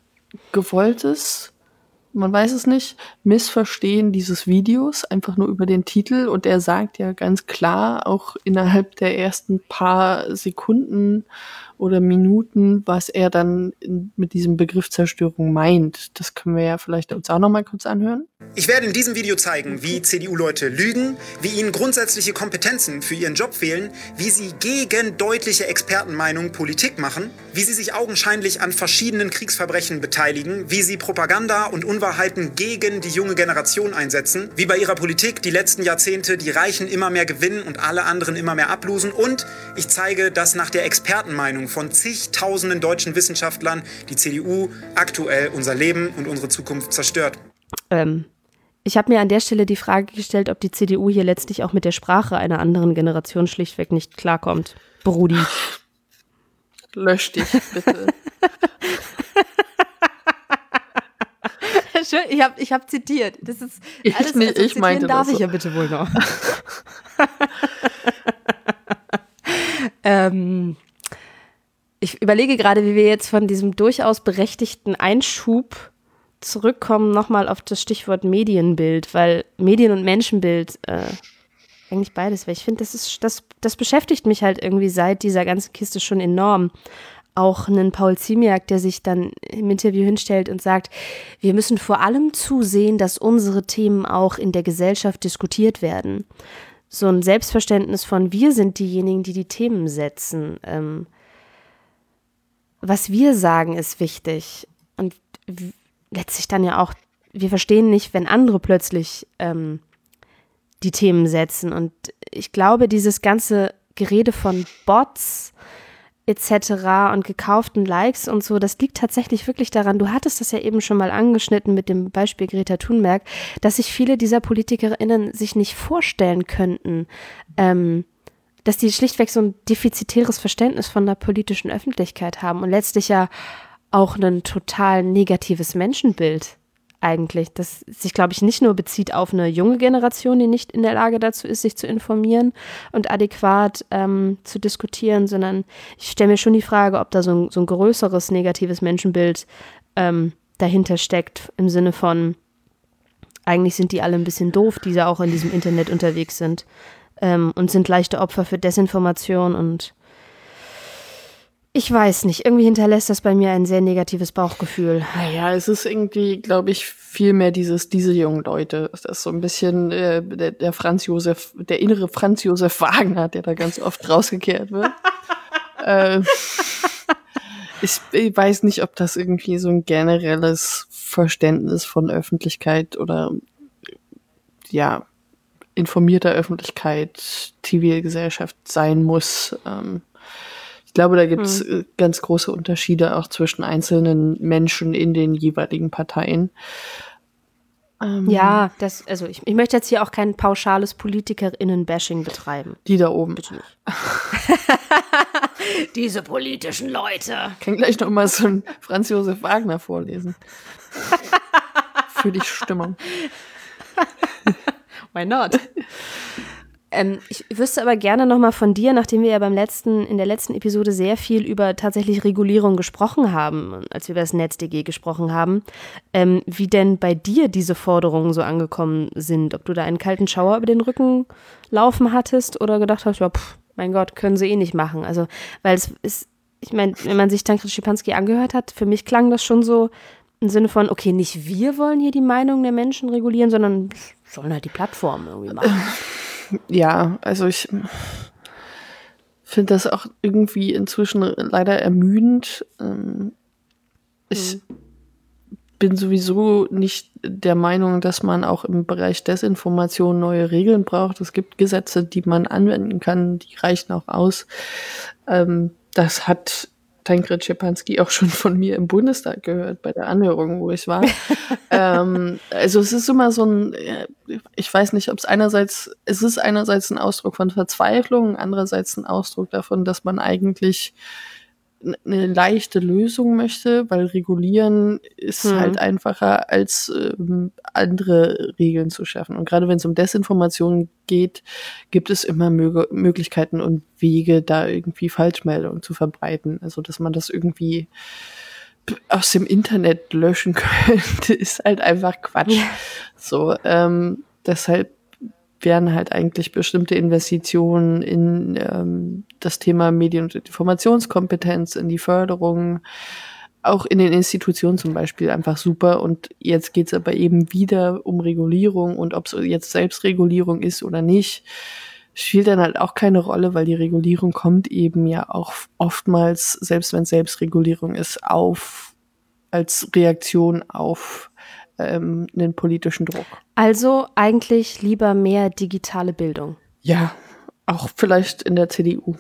gewolltes, man weiß es nicht, Missverstehen dieses Videos, einfach nur über den Titel. Und er sagt ja ganz klar, auch innerhalb der ersten paar Sekunden oder Minuten, was er dann in, mit diesem Begriff Zerstörung meint. Das können wir ja vielleicht uns auch noch mal kurz anhören. Ich werde in diesem Video zeigen, wie C D U-Leute lügen, wie ihnen grundsätzliche Kompetenzen für ihren Job fehlen, wie sie gegen deutliche Expertenmeinungen Politik machen, wie sie sich augenscheinlich an verschiedenen Kriegsverbrechen beteiligen, wie sie Propaganda und Unwahrheiten gegen die junge Generation einsetzen, wie bei ihrer Politik die letzten Jahrzehnte die Reichen immer mehr gewinnen und alle anderen immer mehr ablosen. Und ich zeige, dass nach der Expertenmeinung von zigtausenden deutschen Wissenschaftlern die C D U aktuell unser Leben und unsere Zukunft zerstört. Ähm, ich habe mir an der Stelle die Frage gestellt, ob die C D U hier letztlich auch mit der Sprache einer anderen Generation schlichtweg nicht klarkommt. Brudi. Lösch dich, bitte. Schön, ich habe ich hab zitiert. Das ist Ich alles, nicht, also ich zitieren meinte darf das ich so. ja bitte wohl noch. ähm, ich überlege gerade, wie wir jetzt von diesem durchaus berechtigten Einschub zurückkommen, nochmal auf das Stichwort Medienbild, weil Medien- und Menschenbild, äh, eigentlich beides, weil ich finde, das ist, das, das beschäftigt mich halt irgendwie seit dieser ganzen Kiste schon enorm. Auch einen Paul Ziemiak, der sich dann im Interview hinstellt und sagt, wir müssen vor allem zusehen, dass unsere Themen auch in der Gesellschaft diskutiert werden. So ein Selbstverständnis von, wir sind diejenigen, die die Themen setzen. Ähm, was wir sagen, ist wichtig. Und w- letztlich dann ja auch, wir verstehen nicht, wenn andere plötzlich ähm, die Themen setzen. Und ich glaube, dieses ganze Gerede von Bots et cetera und gekauften Likes und so, das liegt tatsächlich wirklich daran, du hattest das ja eben schon mal angeschnitten mit dem Beispiel Greta Thunberg, dass sich viele dieser PolitikerInnen sich nicht vorstellen könnten, ähm, dass die schlichtweg so ein defizitäres Verständnis von der politischen Öffentlichkeit haben und letztlich ja auch ein total negatives Menschenbild eigentlich, das sich, glaube ich, nicht nur bezieht auf eine junge Generation, die nicht in der Lage dazu ist, sich zu informieren und adäquat ähm, zu diskutieren, sondern ich stelle mir schon die Frage, ob da so ein, so ein größeres negatives Menschenbild ähm, dahinter steckt, im Sinne von, eigentlich sind die alle ein bisschen doof, die da auch in diesem Internet unterwegs sind ähm, und sind leichte Opfer für Desinformation und ich weiß nicht, irgendwie hinterlässt das bei mir ein sehr negatives Bauchgefühl. Naja, es ist irgendwie, glaube ich, viel mehr dieses, diese jungen Leute. Das ist so ein bisschen äh, der, der Franz Josef, der innere Franz Josef Wagner, der da ganz oft rausgekehrt wird. äh, ich, ich weiß nicht, ob das irgendwie so ein generelles Verständnis von Öffentlichkeit oder ja, informierter Öffentlichkeit, Zivilgesellschaft sein muss. Ähm, ich glaube, da gibt es hm. ganz große Unterschiede auch zwischen einzelnen Menschen in den jeweiligen Parteien. Ähm, ja, das, also ich, ich möchte jetzt hier auch kein pauschales PolitikerInnen-Bashing betreiben. Die da oben. Bitte nicht. Diese politischen Leute. Ich kann gleich noch mal so einen Franz Josef Wagner vorlesen. Für die Stimmung. Why not? ähm, ich wüsste aber gerne noch mal von dir, nachdem wir ja beim letzten, in der letzten Episode sehr viel über tatsächlich Regulierung gesprochen haben, als wir über das NetzDG gesprochen haben, ähm, wie denn bei dir diese Forderungen so angekommen sind. Ob du da einen kalten Schauer über den Rücken laufen hattest oder gedacht hast, ja, pff, mein Gott, können sie eh nicht machen. Also, weil es ist, ich meine, wenn man sich Tancred Schipanski angehört hat, für mich klang das schon so im Sinne von, okay, nicht wir wollen hier die Meinung der Menschen regulieren, sondern sollen halt die Plattformen irgendwie machen. Ja, also ich finde das auch irgendwie inzwischen leider ermüdend. Ich hm. bin sowieso nicht der Meinung, dass man auch im Bereich Desinformation neue Regeln braucht. Es gibt Gesetze, die man anwenden kann, die reichen auch aus. Das hat Tancred Schipanski auch schon von mir im Bundestag gehört, bei der Anhörung, wo ich war. ähm, also es ist immer so ein, ich weiß nicht, ob es einerseits, es ist einerseits ein Ausdruck von Verzweiflung, andererseits ein Ausdruck davon, dass man eigentlich eine leichte Lösung möchte, weil regulieren ist hm. halt einfacher als ähm, andere Regeln zu schaffen. Und gerade wenn es um Desinformation geht, gibt es immer Mö- Möglichkeiten und Wege, da irgendwie Falschmeldungen zu verbreiten. Also dass man das irgendwie aus dem Internet löschen könnte, ist halt einfach Quatsch. Ja. So, ähm, deshalb wären halt eigentlich bestimmte Investitionen in ähm, das Thema Medien- und Informationskompetenz, in die Förderung, auch in den Institutionen zum Beispiel einfach super. Und jetzt geht es aber eben wieder um Regulierung und ob es jetzt Selbstregulierung ist oder nicht, spielt dann halt auch keine Rolle, weil die Regulierung kommt eben ja auch oftmals, selbst wenn Selbstregulierung ist, auf als Reaktion auf ähm, einen politischen Druck. Also eigentlich lieber mehr digitale Bildung. Ja, auch vielleicht in der C D U.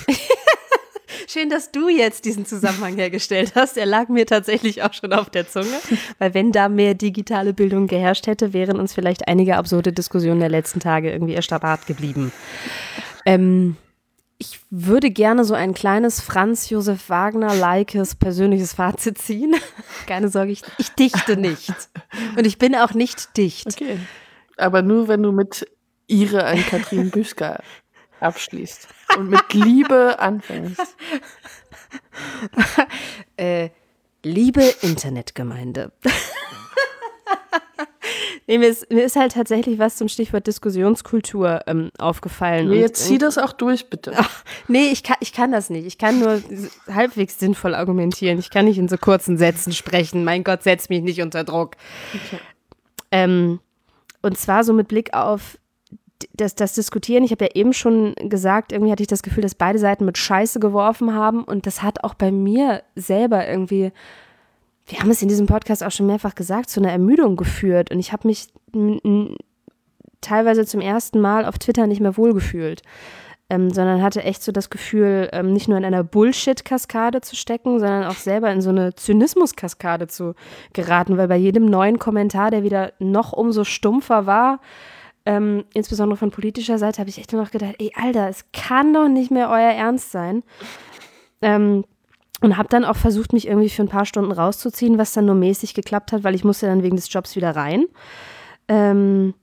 Schön, dass du jetzt diesen Zusammenhang hergestellt hast. Er lag mir tatsächlich auch schon auf der Zunge. Weil wenn da mehr digitale Bildung geherrscht hätte, wären uns vielleicht einige absurde Diskussionen der letzten Tage irgendwie erspart geblieben. Ähm, ich würde gerne so ein kleines Franz Josef Wagner-likes persönliches Fazit ziehen. Keine Sorge, ich, ich dichte nicht. Und ich bin auch nicht dicht. Okay. Aber nur, wenn du mit Ihre an Katrin Büsker abschließt und mit Liebe anfängst. äh, liebe Internetgemeinde. Nee, mir, ist, mir ist halt tatsächlich was zum Stichwort Diskussionskultur ähm, aufgefallen. Nee, jetzt zieh das auch durch, bitte. Ach, nee, ich kann, ich kann das nicht. Ich kann nur halbwegs sinnvoll argumentieren. Ich kann nicht in so kurzen Sätzen sprechen. Mein Gott, setz mich nicht unter Druck. Okay. Ähm, und zwar so mit Blick auf das, das Diskutieren. Ich habe ja eben schon gesagt, irgendwie hatte ich das Gefühl, dass beide Seiten mit Scheiße geworfen haben. Und das hat auch bei mir selber irgendwie, wir haben es in diesem Podcast auch schon mehrfach gesagt, zu einer Ermüdung geführt. Und ich habe mich n- n- teilweise zum ersten Mal auf Twitter nicht mehr wohlgefühlt, ähm, sondern hatte echt so das Gefühl, ähm, nicht nur in einer Bullshit-Kaskade zu stecken, sondern auch selber in so eine Zynismus-Kaskade zu geraten, weil bei jedem neuen Kommentar, der wieder noch umso stumpfer war, ähm, insbesondere von politischer Seite, habe ich echt nur noch gedacht, ey, Alter, es kann doch nicht mehr euer Ernst sein. Ähm, Und habe dann auch versucht, mich irgendwie für ein paar Stunden rauszuziehen, was dann nur mäßig geklappt hat, weil ich musste dann wegen des Jobs wieder rein. Ähm,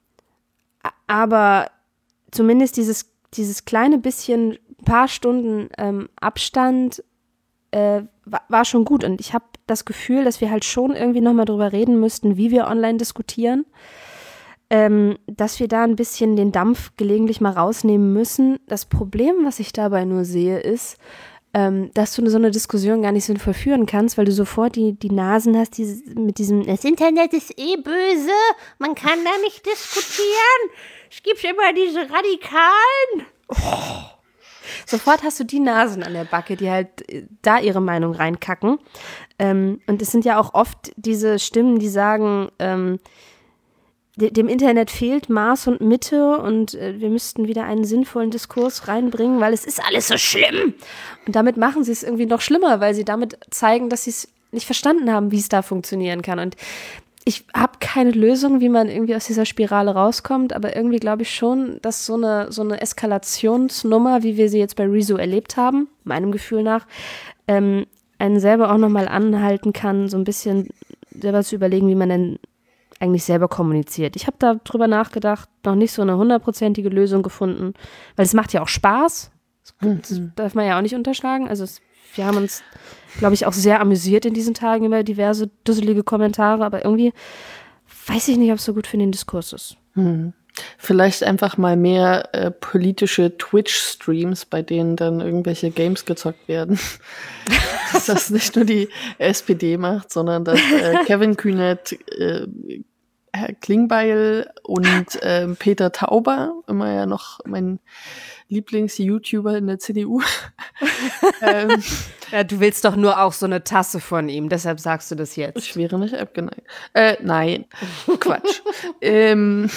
aber zumindest dieses, dieses kleine bisschen, paar Stunden ähm, Abstand äh, war, war schon gut. Und ich habe das Gefühl, dass wir halt schon irgendwie nochmal drüber reden müssten, wie wir online diskutieren. Ähm, dass wir da ein bisschen den Dampf gelegentlich mal rausnehmen müssen. Das Problem, was ich dabei nur sehe, ist, Ähm, dass du so eine Diskussion gar nicht sinnvoll führen kannst, weil du sofort die, die Nasen hast, die mit diesem, das Internet ist eh böse, man kann da nicht diskutieren, es gibt immer diese Radikalen. Oh. Sofort hast du die Nasen an der Backe, die halt da ihre Meinung reinkacken. Ähm, und es sind ja auch oft diese Stimmen, die sagen, ähm, dem Internet fehlt Maß und Mitte und äh, wir müssten wieder einen sinnvollen Diskurs reinbringen, weil es ist alles so schlimm. Und damit machen sie es irgendwie noch schlimmer, weil sie damit zeigen, dass sie es nicht verstanden haben, wie es da funktionieren kann. Und ich habe keine Lösung, wie man irgendwie aus dieser Spirale rauskommt, aber irgendwie glaube ich schon, dass so eine, so eine Eskalationsnummer, wie wir sie jetzt bei Rezo erlebt haben, meinem Gefühl nach, ähm, einen selber auch nochmal anhalten kann, so ein bisschen selber zu überlegen, wie man denn eigentlich selber kommuniziert. Ich habe da drüber nachgedacht, noch nicht so eine hundertprozentige Lösung gefunden, weil es macht ja auch Spaß. Das mhm. darf man ja auch nicht unterschlagen. Also es, wir haben uns, glaube ich, auch sehr amüsiert in diesen Tagen über diverse dusselige Kommentare, aber irgendwie weiß ich nicht, ob es so gut für den Diskurs ist. Mhm. Vielleicht einfach mal mehr äh, politische Twitch-Streams, bei denen dann irgendwelche Games gezockt werden. Dass das nicht nur die S P D macht, sondern dass äh, Kevin Kühnert, äh, Herr Klingbeil und äh, Peter Tauber, immer ja noch mein Lieblings-YouTuber in der C D U. ähm, ja, du willst doch nur auch so eine Tasse von ihm, deshalb sagst du das jetzt. Ich wäre nicht abgeneigt. Äh, nein, Quatsch. ähm,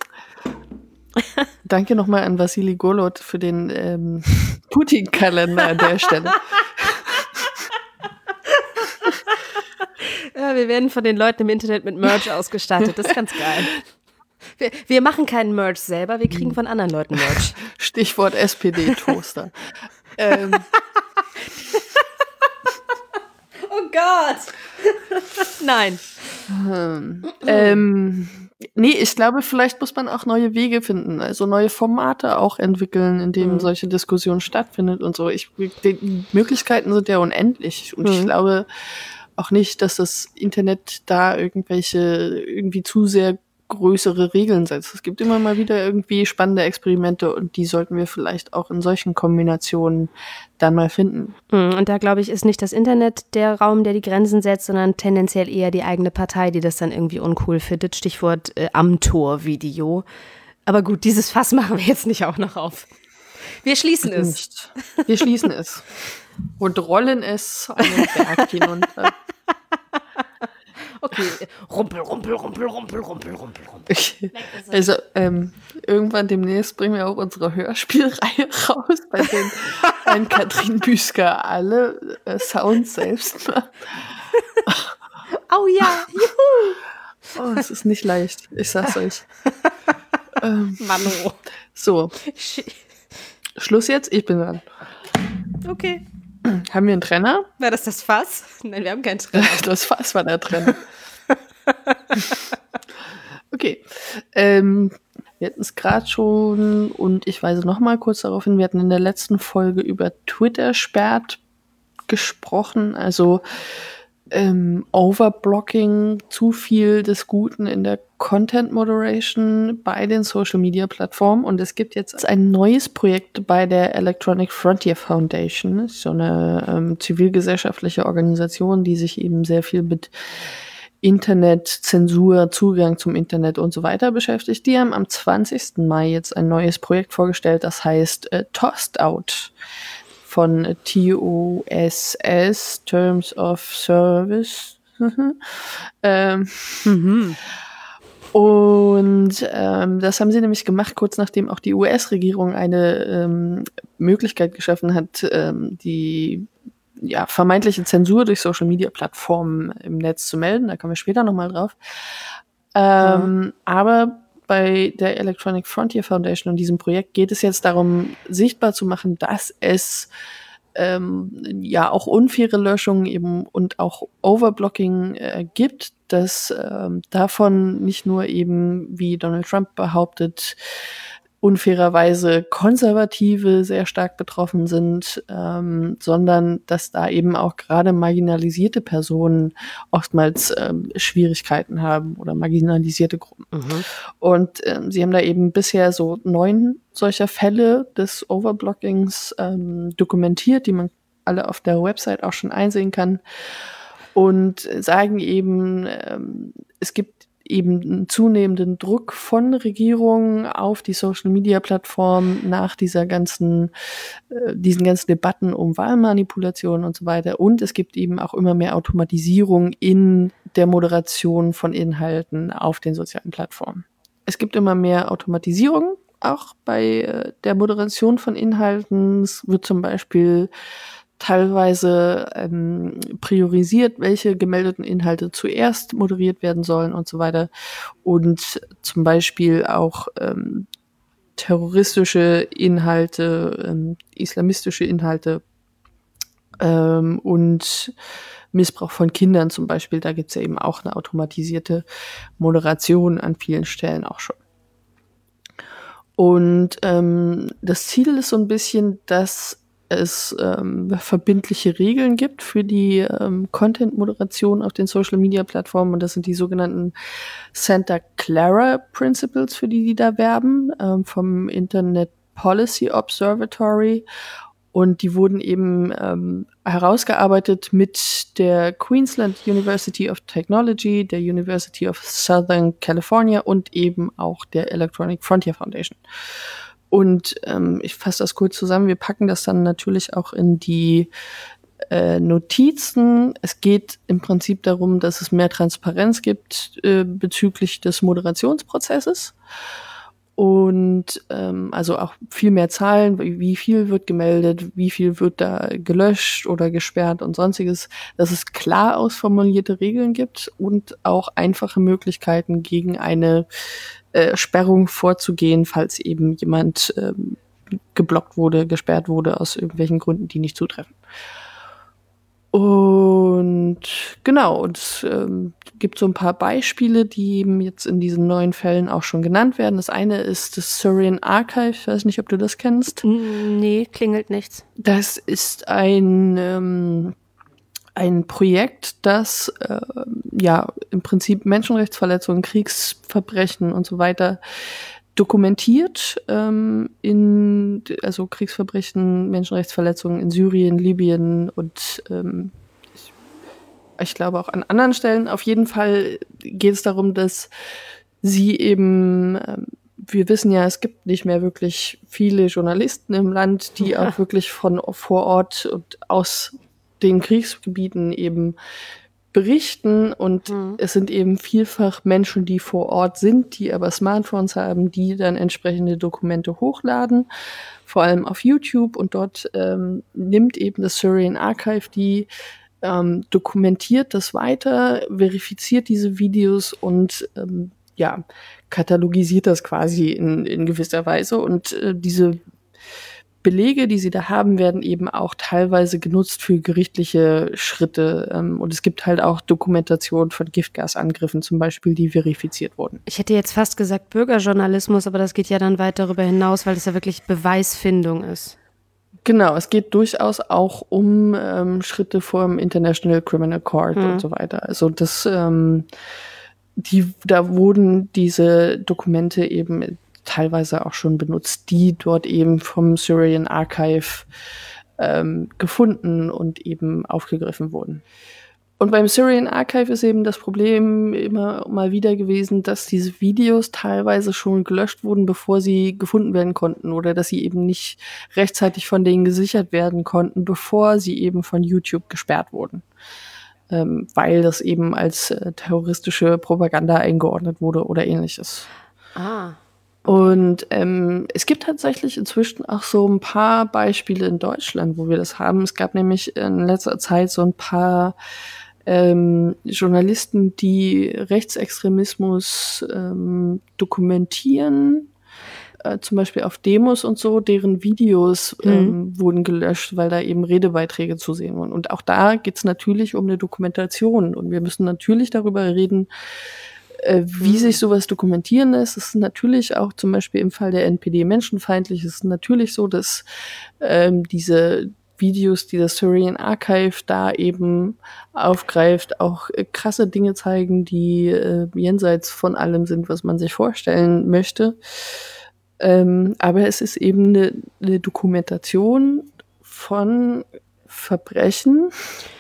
Danke nochmal an Wassili Golod für den ähm, Putin-Kalender an der Stelle. Ja, wir werden von den Leuten im Internet mit Merch ausgestattet. Das ist ganz geil. Wir, wir machen keinen Merch selber, wir kriegen von anderen Leuten Merch. Stichwort S P D-Toaster. ähm. Oh Gott! Nein. Hm. Ähm, nee, ich glaube, vielleicht muss man auch neue Wege finden, also neue Formate auch entwickeln, in denen mhm. solche Diskussionen stattfindet und so. Ich, die Möglichkeiten sind ja unendlich und mhm. ich glaube auch nicht, dass das Internet da irgendwelche, irgendwie zu sehr größere Regeln setzt. Es gibt immer mal wieder irgendwie spannende Experimente und die sollten wir vielleicht auch in solchen Kombinationen dann mal finden. Und da, glaube ich, ist nicht das Internet der Raum, der die Grenzen setzt, sondern tendenziell eher die eigene Partei, die das dann irgendwie uncool findet. Stichwort äh, Amtor-Video. Aber gut, dieses Fass machen wir jetzt nicht auch noch auf. Wir schließen es. Nicht. Wir schließen es. Und rollen es einen Berg hinunter. Okay, rumpel, rumpel, rumpel, rumpel, rumpel, rumpel, rumpel. Okay. Also ähm, irgendwann demnächst bringen wir auch unsere Hörspielreihe raus, bei denen ein Katrin Büsker alle äh, Sounds selbst macht. Oh ja, juhu! Oh, es ist nicht leicht, ich sag's euch. ähm, Mano. So, Schluss jetzt, ich bin dran. Okay. Haben wir einen Trenner? War das das Fass? Nein, wir haben keinen Trenner. Das Fass war der Trenner. Okay. Ähm, wir hatten es gerade schon und ich weise noch mal kurz darauf hin, wir hatten in der letzten Folge über Twitter sperrt gesprochen, also ähm, Overblocking, zu viel des Guten in der Content Moderation bei den Social Media Plattformen. Und es gibt jetzt ein neues Projekt bei der Electronic Frontier Foundation, so eine ähm, zivilgesellschaftliche Organisation, die sich eben sehr viel mit Internet, Zensur, Zugang zum Internet und so weiter beschäftigt. Die haben am zwanzigsten Mai jetzt ein neues Projekt vorgestellt, das heißt äh, Tossed Out. Von T O S S, Terms of Service. ähm, mhm. Und ähm, das haben sie nämlich gemacht, kurz nachdem auch die U S-Regierung eine ähm, Möglichkeit geschaffen hat, ähm, die ja, vermeintliche Zensur durch Social-Media-Plattformen im Netz zu melden. Da kommen wir später nochmal drauf. Ähm, ja. Aber bei der Electronic Frontier Foundation und diesem Projekt geht es jetzt darum, sichtbar zu machen, dass es ähm, ja auch unfaire Löschungen eben und auch Overblocking äh, gibt, dass ähm, davon nicht nur eben, wie Donald Trump behauptet, unfairerweise Konservative sehr stark betroffen sind, ähm, sondern dass da eben auch gerade marginalisierte Personen oftmals ähm, Schwierigkeiten haben oder marginalisierte Gruppen. Mhm. Und ähm, sie haben da eben bisher so neun solcher Fälle des Overblockings ähm, dokumentiert, die man alle auf der Website auch schon einsehen kann und sagen eben, ähm, es gibt eben einen zunehmenden Druck von Regierungen auf die Social-Media-Plattformen nach dieser ganzen, äh, diesen ganzen Debatten um Wahlmanipulation und so weiter. Und es gibt eben auch immer mehr Automatisierung in der Moderation von Inhalten auf den sozialen Plattformen. es gibt immer mehr Automatisierung, auch bei äh, der Moderation von Inhalten. Es wird zum Beispiel teilweise ähm, priorisiert, welche gemeldeten Inhalte zuerst moderiert werden sollen und so weiter. Und zum Beispiel auch ähm, terroristische Inhalte, ähm, islamistische Inhalte ähm, und Missbrauch von Kindern zum Beispiel. Da gibt's ja eben auch eine automatisierte Moderation an vielen Stellen auch schon. Und ähm, das Ziel ist so ein bisschen, dass es ähm, verbindliche Regeln gibt für die ähm, Content-Moderation auf den Social-Media-Plattformen. Und das sind die sogenannten Santa Clara Principles, für die die da werben, ähm, vom Internet Policy Observatory. Und die wurden eben ähm, herausgearbeitet mit der Queensland University of Technology, der University of Southern California und eben auch der Electronic Frontier Foundation. Und ähm, ich fasse das kurz zusammen. Wir packen das dann natürlich auch in die äh, Notizen. Es geht im Prinzip darum, dass es mehr Transparenz gibt äh, bezüglich des Moderationsprozesses. Und ähm, also auch viel mehr Zahlen, wie viel wird gemeldet, wie viel wird da gelöscht oder gesperrt und sonstiges, dass es klar ausformulierte Regeln gibt und auch einfache Möglichkeiten gegen eine äh, Sperrung vorzugehen, falls eben jemand ähm, geblockt wurde, gesperrt wurde aus irgendwelchen Gründen, die nicht zutreffen. Und genau, und es ähm, gibt so ein paar Beispiele, die eben jetzt in diesen neuen Fällen auch schon genannt werden. Das eine ist das Syrian Archive, ich weiß nicht, ob du das kennst. Nee, klingelt nichts. Das ist ein, ähm, ein Projekt, das äh, ja im Prinzip Menschenrechtsverletzungen, Kriegsverbrechen und so weiter dokumentiert, ähm, in, also Kriegsverbrechen, Menschenrechtsverletzungen in Syrien, Libyen und ähm, ich, ich glaube auch an anderen Stellen. Auf jeden Fall geht es darum, dass sie eben, ähm, wir wissen ja, es gibt nicht mehr wirklich viele Journalisten im Land, die ja. auch wirklich von vor Ort und aus den Kriegsgebieten eben berichten und mhm. es sind eben vielfach Menschen, die vor Ort sind, die aber Smartphones haben, die dann entsprechende Dokumente hochladen, vor allem auf YouTube, und dort ähm, nimmt eben das Syrian Archive die, ähm, dokumentiert das weiter, verifiziert diese Videos und ähm, ja, katalogisiert das quasi in, in gewisser Weise, und äh, diese Belege, die sie da haben, werden eben auch teilweise genutzt für gerichtliche Schritte. Ähm, und es gibt halt auch Dokumentation von Giftgasangriffen zum Beispiel, die verifiziert wurden. Ich hätte jetzt fast gesagt Bürgerjournalismus, aber das geht ja dann weit darüber hinaus, weil das ja wirklich Beweisfindung ist. Genau, es geht durchaus auch um ähm, Schritte vor dem International Criminal Court mhm. und so weiter. Also das, ähm, die, da wurden diese Dokumente eben teilweise auch schon benutzt, die dort eben vom Syrian Archive ähm, gefunden und eben aufgegriffen wurden. Und beim Syrian Archive ist eben das Problem immer mal wieder gewesen, dass diese Videos teilweise schon gelöscht wurden, bevor sie gefunden werden konnten, oder dass sie eben nicht rechtzeitig von denen gesichert werden konnten, bevor sie eben von YouTube gesperrt wurden, ähm, weil das eben als äh, terroristische Propaganda eingeordnet wurde oder ähnliches. Ah. Und ähm, es gibt tatsächlich inzwischen auch so ein paar Beispiele in Deutschland, wo wir das haben. Es gab nämlich in letzter Zeit so ein paar ähm, Journalisten, die Rechtsextremismus ähm, dokumentieren, äh, zum Beispiel auf Demos und so, deren Videos ähm, mhm. wurden gelöscht, weil da eben Redebeiträge zu sehen waren. Und auch da geht es natürlich um eine Dokumentation. Und wir müssen natürlich darüber reden, Äh, wie sich sowas dokumentieren lässt. Es ist natürlich auch zum Beispiel im Fall der N P D menschenfeindlich. Es ist natürlich so, dass ähm, diese Videos, die das Syrian Archive da eben aufgreift, auch äh, krasse Dinge zeigen, die äh, jenseits von allem sind, was man sich vorstellen möchte. Ähm, aber es ist eben eine, eine Dokumentation von Verbrechen,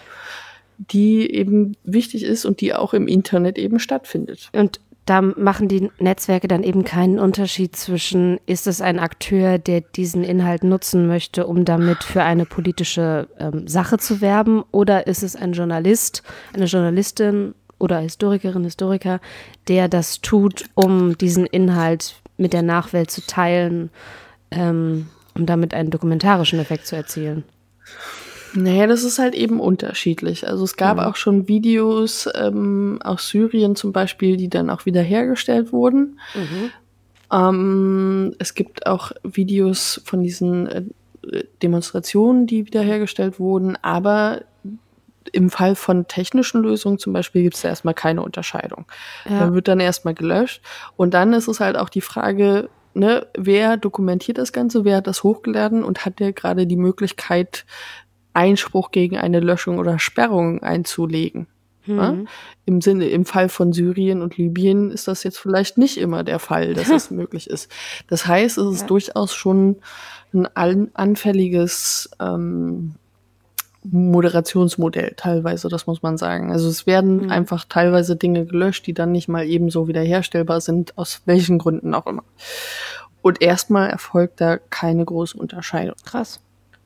die eben wichtig ist und die auch im Internet eben stattfindet. Und da machen die Netzwerke dann eben keinen Unterschied zwischen, ist es ein Akteur, der diesen Inhalt nutzen möchte, um damit für eine politische ähm, Sache zu werben, oder ist es ein Journalist, eine Journalistin oder Historikerin, Historiker, der das tut, um diesen Inhalt mit der Nachwelt zu teilen, ähm, um damit einen dokumentarischen Effekt zu erzielen? Naja, das ist halt eben unterschiedlich. Also es gab mhm. auch schon Videos ähm, aus Syrien zum Beispiel, die dann auch wiederhergestellt wurden. Mhm. Ähm, es gibt auch Videos von diesen äh, Demonstrationen, die wiederhergestellt wurden, aber im Fall von technischen Lösungen zum Beispiel gibt es da erstmal keine Unterscheidung. Ja. Da wird dann erstmal gelöscht und dann ist es halt auch die Frage, ne, wer dokumentiert das Ganze, wer hat das hochgeladen und hat der gerade die Möglichkeit, Einspruch gegen eine Löschung oder Sperrung einzulegen. Mhm. Ja? Im Sinne, im Fall von Syrien und Libyen ist das jetzt vielleicht nicht immer der Fall, dass es möglich ist. Das heißt, es ist ja. durchaus schon ein an, anfälliges ähm, Moderationsmodell teilweise, das muss man sagen. Also es werden mhm. einfach teilweise Dinge gelöscht, die dann nicht mal ebenso wiederherstellbar sind, aus welchen Gründen auch immer. Und erstmal erfolgt da keine große Unterscheidung. Krass.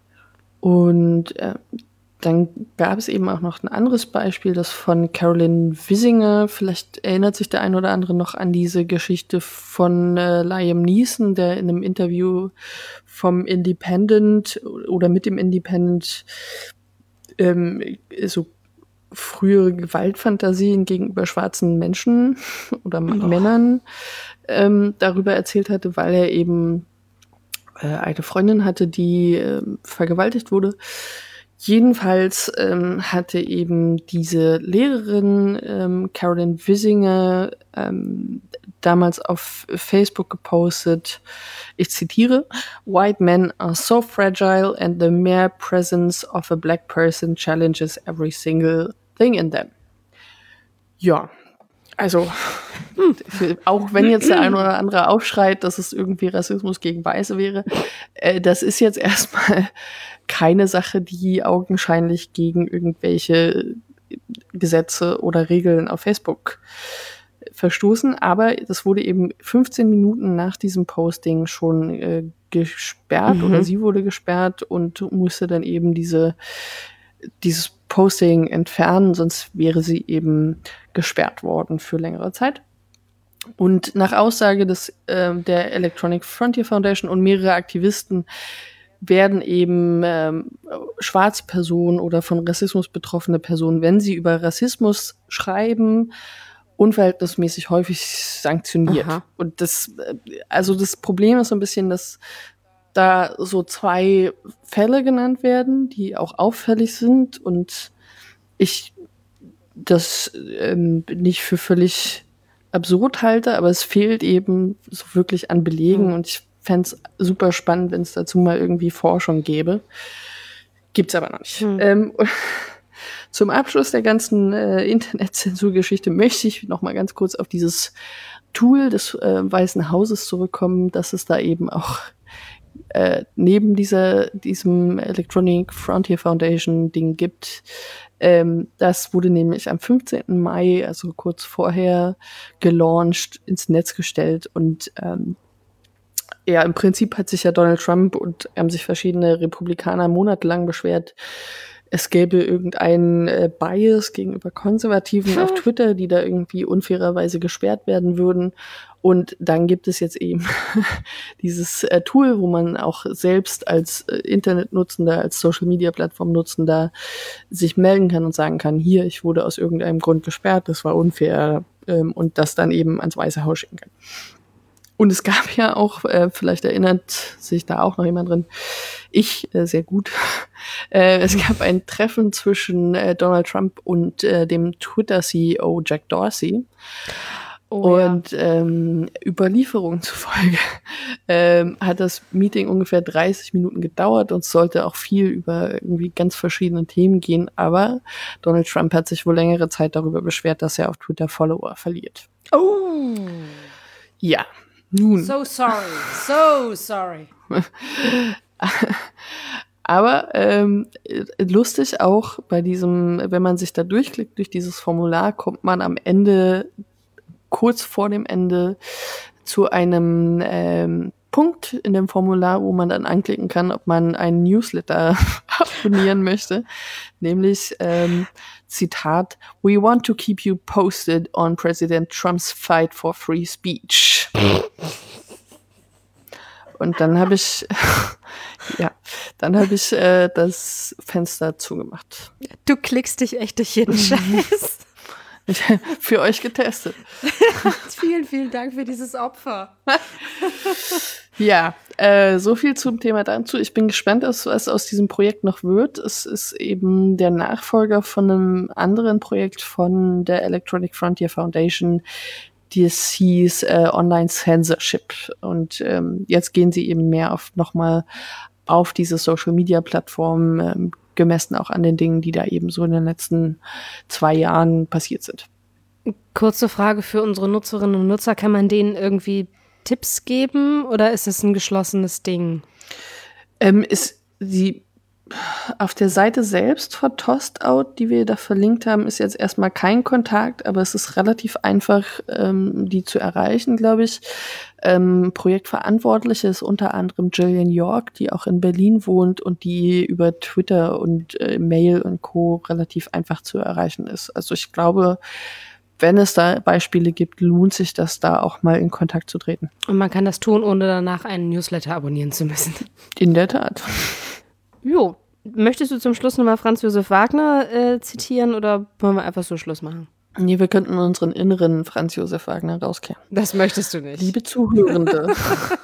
Und äh, dann gab es eben auch noch ein anderes Beispiel, das von Carolyn Wisinger. Vielleicht erinnert sich der ein oder andere noch an diese Geschichte von äh, Liam Neeson, der in einem Interview vom Independent oder mit dem Independent ähm, so frühere Gewaltfantasien gegenüber schwarzen Menschen oder oh. Männern ähm, darüber erzählt hatte, weil er eben äh, eine Freundin hatte, die äh, vergewaltigt wurde. Jedenfalls ähm, hatte eben diese Lehrerin ähm, Carolyn Wisinger ähm, damals auf Facebook gepostet, ich zitiere, "White men are so fragile and the mere presence of a black person challenges every single thing in them." Ja, also hm. auch wenn jetzt der ein oder andere aufschreit, dass es irgendwie Rassismus gegen Weiße wäre, äh, das ist jetzt erstmal keine Sache, die augenscheinlich gegen irgendwelche Gesetze oder Regeln auf Facebook verstoßen. Aber das wurde eben fünfzehn Minuten nach diesem Posting schon äh, gesperrt mhm. oder sie wurde gesperrt und musste dann eben diese dieses Posting entfernen, sonst wäre sie eben gesperrt worden für längere Zeit. Und nach Aussage des äh, der Electronic Frontier Foundation und mehrere Aktivisten werden eben ähm, schwarze Personen oder von Rassismus betroffene Personen, wenn sie über Rassismus schreiben, unverhältnismäßig häufig sanktioniert. Aha. Und das, also das Problem ist so ein bisschen, dass da so zwei Fälle genannt werden, die auch auffällig sind und ich das ähm, nicht für völlig absurd halte, aber es fehlt eben so wirklich an Belegen mhm. und ich fände es super spannend, wenn es dazu mal irgendwie Forschung gäbe. Gibt's aber noch nicht. Mhm. Ähm, zum Abschluss der ganzen äh, Internetzensurgeschichte möchte ich noch mal ganz kurz auf dieses Tool des äh, Weißen Hauses zurückkommen, dass es da eben auch äh, neben dieser diesem Electronic Frontier Foundation Ding gibt. Ähm, das wurde nämlich am fünfzehnten Mai, also kurz vorher, gelauncht, ins Netz gestellt und ähm, ja, im Prinzip hat sich ja Donald Trump und haben sich verschiedene Republikaner monatelang beschwert, es gäbe irgendeinen äh, Bias gegenüber Konservativen auf Twitter, die da irgendwie unfairerweise gesperrt werden würden. Und dann gibt es jetzt eben dieses äh, Tool, wo man auch selbst als äh, Internetnutzender, als Social-Media-Plattform-Nutzender sich melden kann und sagen kann, hier, ich wurde aus irgendeinem Grund gesperrt, das war unfair, ähm, und das dann eben ans Weiße Haus schicken kann. Und es gab ja auch, äh, vielleicht erinnert sich da auch noch jemand drin, ich äh, sehr gut, äh, es gab ein Treffen zwischen äh, Donald Trump und äh, dem Twitter-C E O Jack Dorsey. Oh, und ja. ähm, Überlieferungen zufolge ähm, hat das Meeting ungefähr dreißig Minuten gedauert und es sollte auch viel über irgendwie ganz verschiedene Themen gehen, aber Donald Trump hat sich wohl längere Zeit darüber beschwert, dass er auf Twitter Follower verliert. Oh! Ja. Nun. So sorry, so sorry. Aber ähm, lustig auch bei diesem, wenn man sich da durchklickt durch dieses Formular, kommt man am Ende, kurz vor dem Ende, zu einem ähm, Punkt in dem Formular, wo man dann anklicken kann, ob man einen Newsletter abonnieren möchte. Nämlich, ähm, Zitat, "We want to keep you posted on President Trump's fight for free speech." Und dann habe ich, ja, dann habe ich äh, das Fenster zugemacht. Du klickst dich echt durch jeden Scheiß. Für euch getestet. Vielen, vielen Dank für dieses Opfer. Ja, äh, so viel zum Thema dazu. Ich bin gespannt, was aus diesem Projekt noch wird. Es ist eben der Nachfolger von einem anderen Projekt von der Electronic Frontier Foundation, die es hieß äh, Online Censorship. Und ähm, jetzt gehen sie eben mehr auf nochmal auf diese Social-Media-Plattform, ähm, gemessen auch an den Dingen, die da eben so in den letzten zwei Jahren passiert sind. Kurze Frage für unsere Nutzerinnen und Nutzer. Kann man denen irgendwie Tipps geben oder ist es ein geschlossenes Ding? Ähm, ist die auf der Seite selbst von Tostout, die wir da verlinkt haben, ist jetzt erstmal kein Kontakt, aber es ist relativ einfach, ähm, die zu erreichen, glaube ich. Ähm, Projektverantwortliche ist unter anderem Jillian York, die auch in Berlin wohnt und die über Twitter und äh, Mail und Co. relativ einfach zu erreichen ist. Also ich glaube, wenn es da Beispiele gibt, lohnt sich das, da auch mal in Kontakt zu treten. Und man kann das tun, ohne danach einen Newsletter abonnieren zu müssen. In der Tat. Jo, möchtest du zum Schluss nochmal Franz Josef Wagner äh, zitieren oder wollen wir einfach so Schluss machen? Nee, wir könnten unseren inneren Franz Josef Wagner rauskehren. Das möchtest du nicht. Liebe Zuhörende,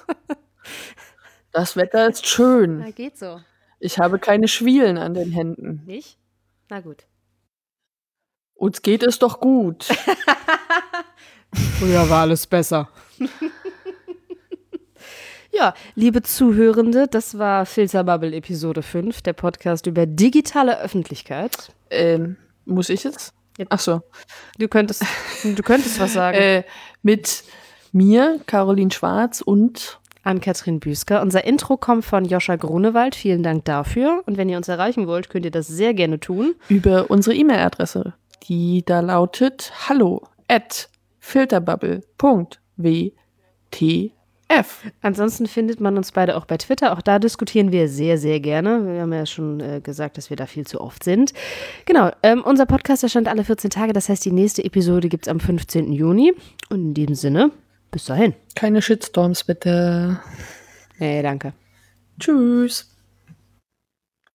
das Wetter ist schön. Na, geht so. Ich habe keine Schwielen an den Händen. Nicht? Na gut. Uns geht es doch gut. Früher war alles besser. Ja, liebe Zuhörende, das war Filterbubble Episode fünf, der Podcast über digitale Öffentlichkeit. Ähm, muss ich jetzt? Ach so. Du könntest, du könntest was sagen. Äh, mit mir, Caroline Schwarz und Ann-Kathrin Büsker. Unser Intro kommt von Joscha Grunewald. Vielen Dank dafür. Und wenn ihr uns erreichen wollt, könnt ihr das sehr gerne tun. Über unsere E-Mail-Adresse, die da lautet hallo at filterbubble punkt w t f. Ansonsten findet man uns beide auch bei Twitter. Auch da diskutieren wir sehr, sehr gerne. Wir haben ja schon äh, gesagt, dass wir da viel zu oft sind. Genau, ähm, unser Podcast erscheint alle vierzehn Tage. Das heißt, die nächste Episode gibt es am fünfzehnten Juni. Und in diesem Sinne, bis dahin. Keine Shitstorms, bitte. Nee, danke. Tschüss.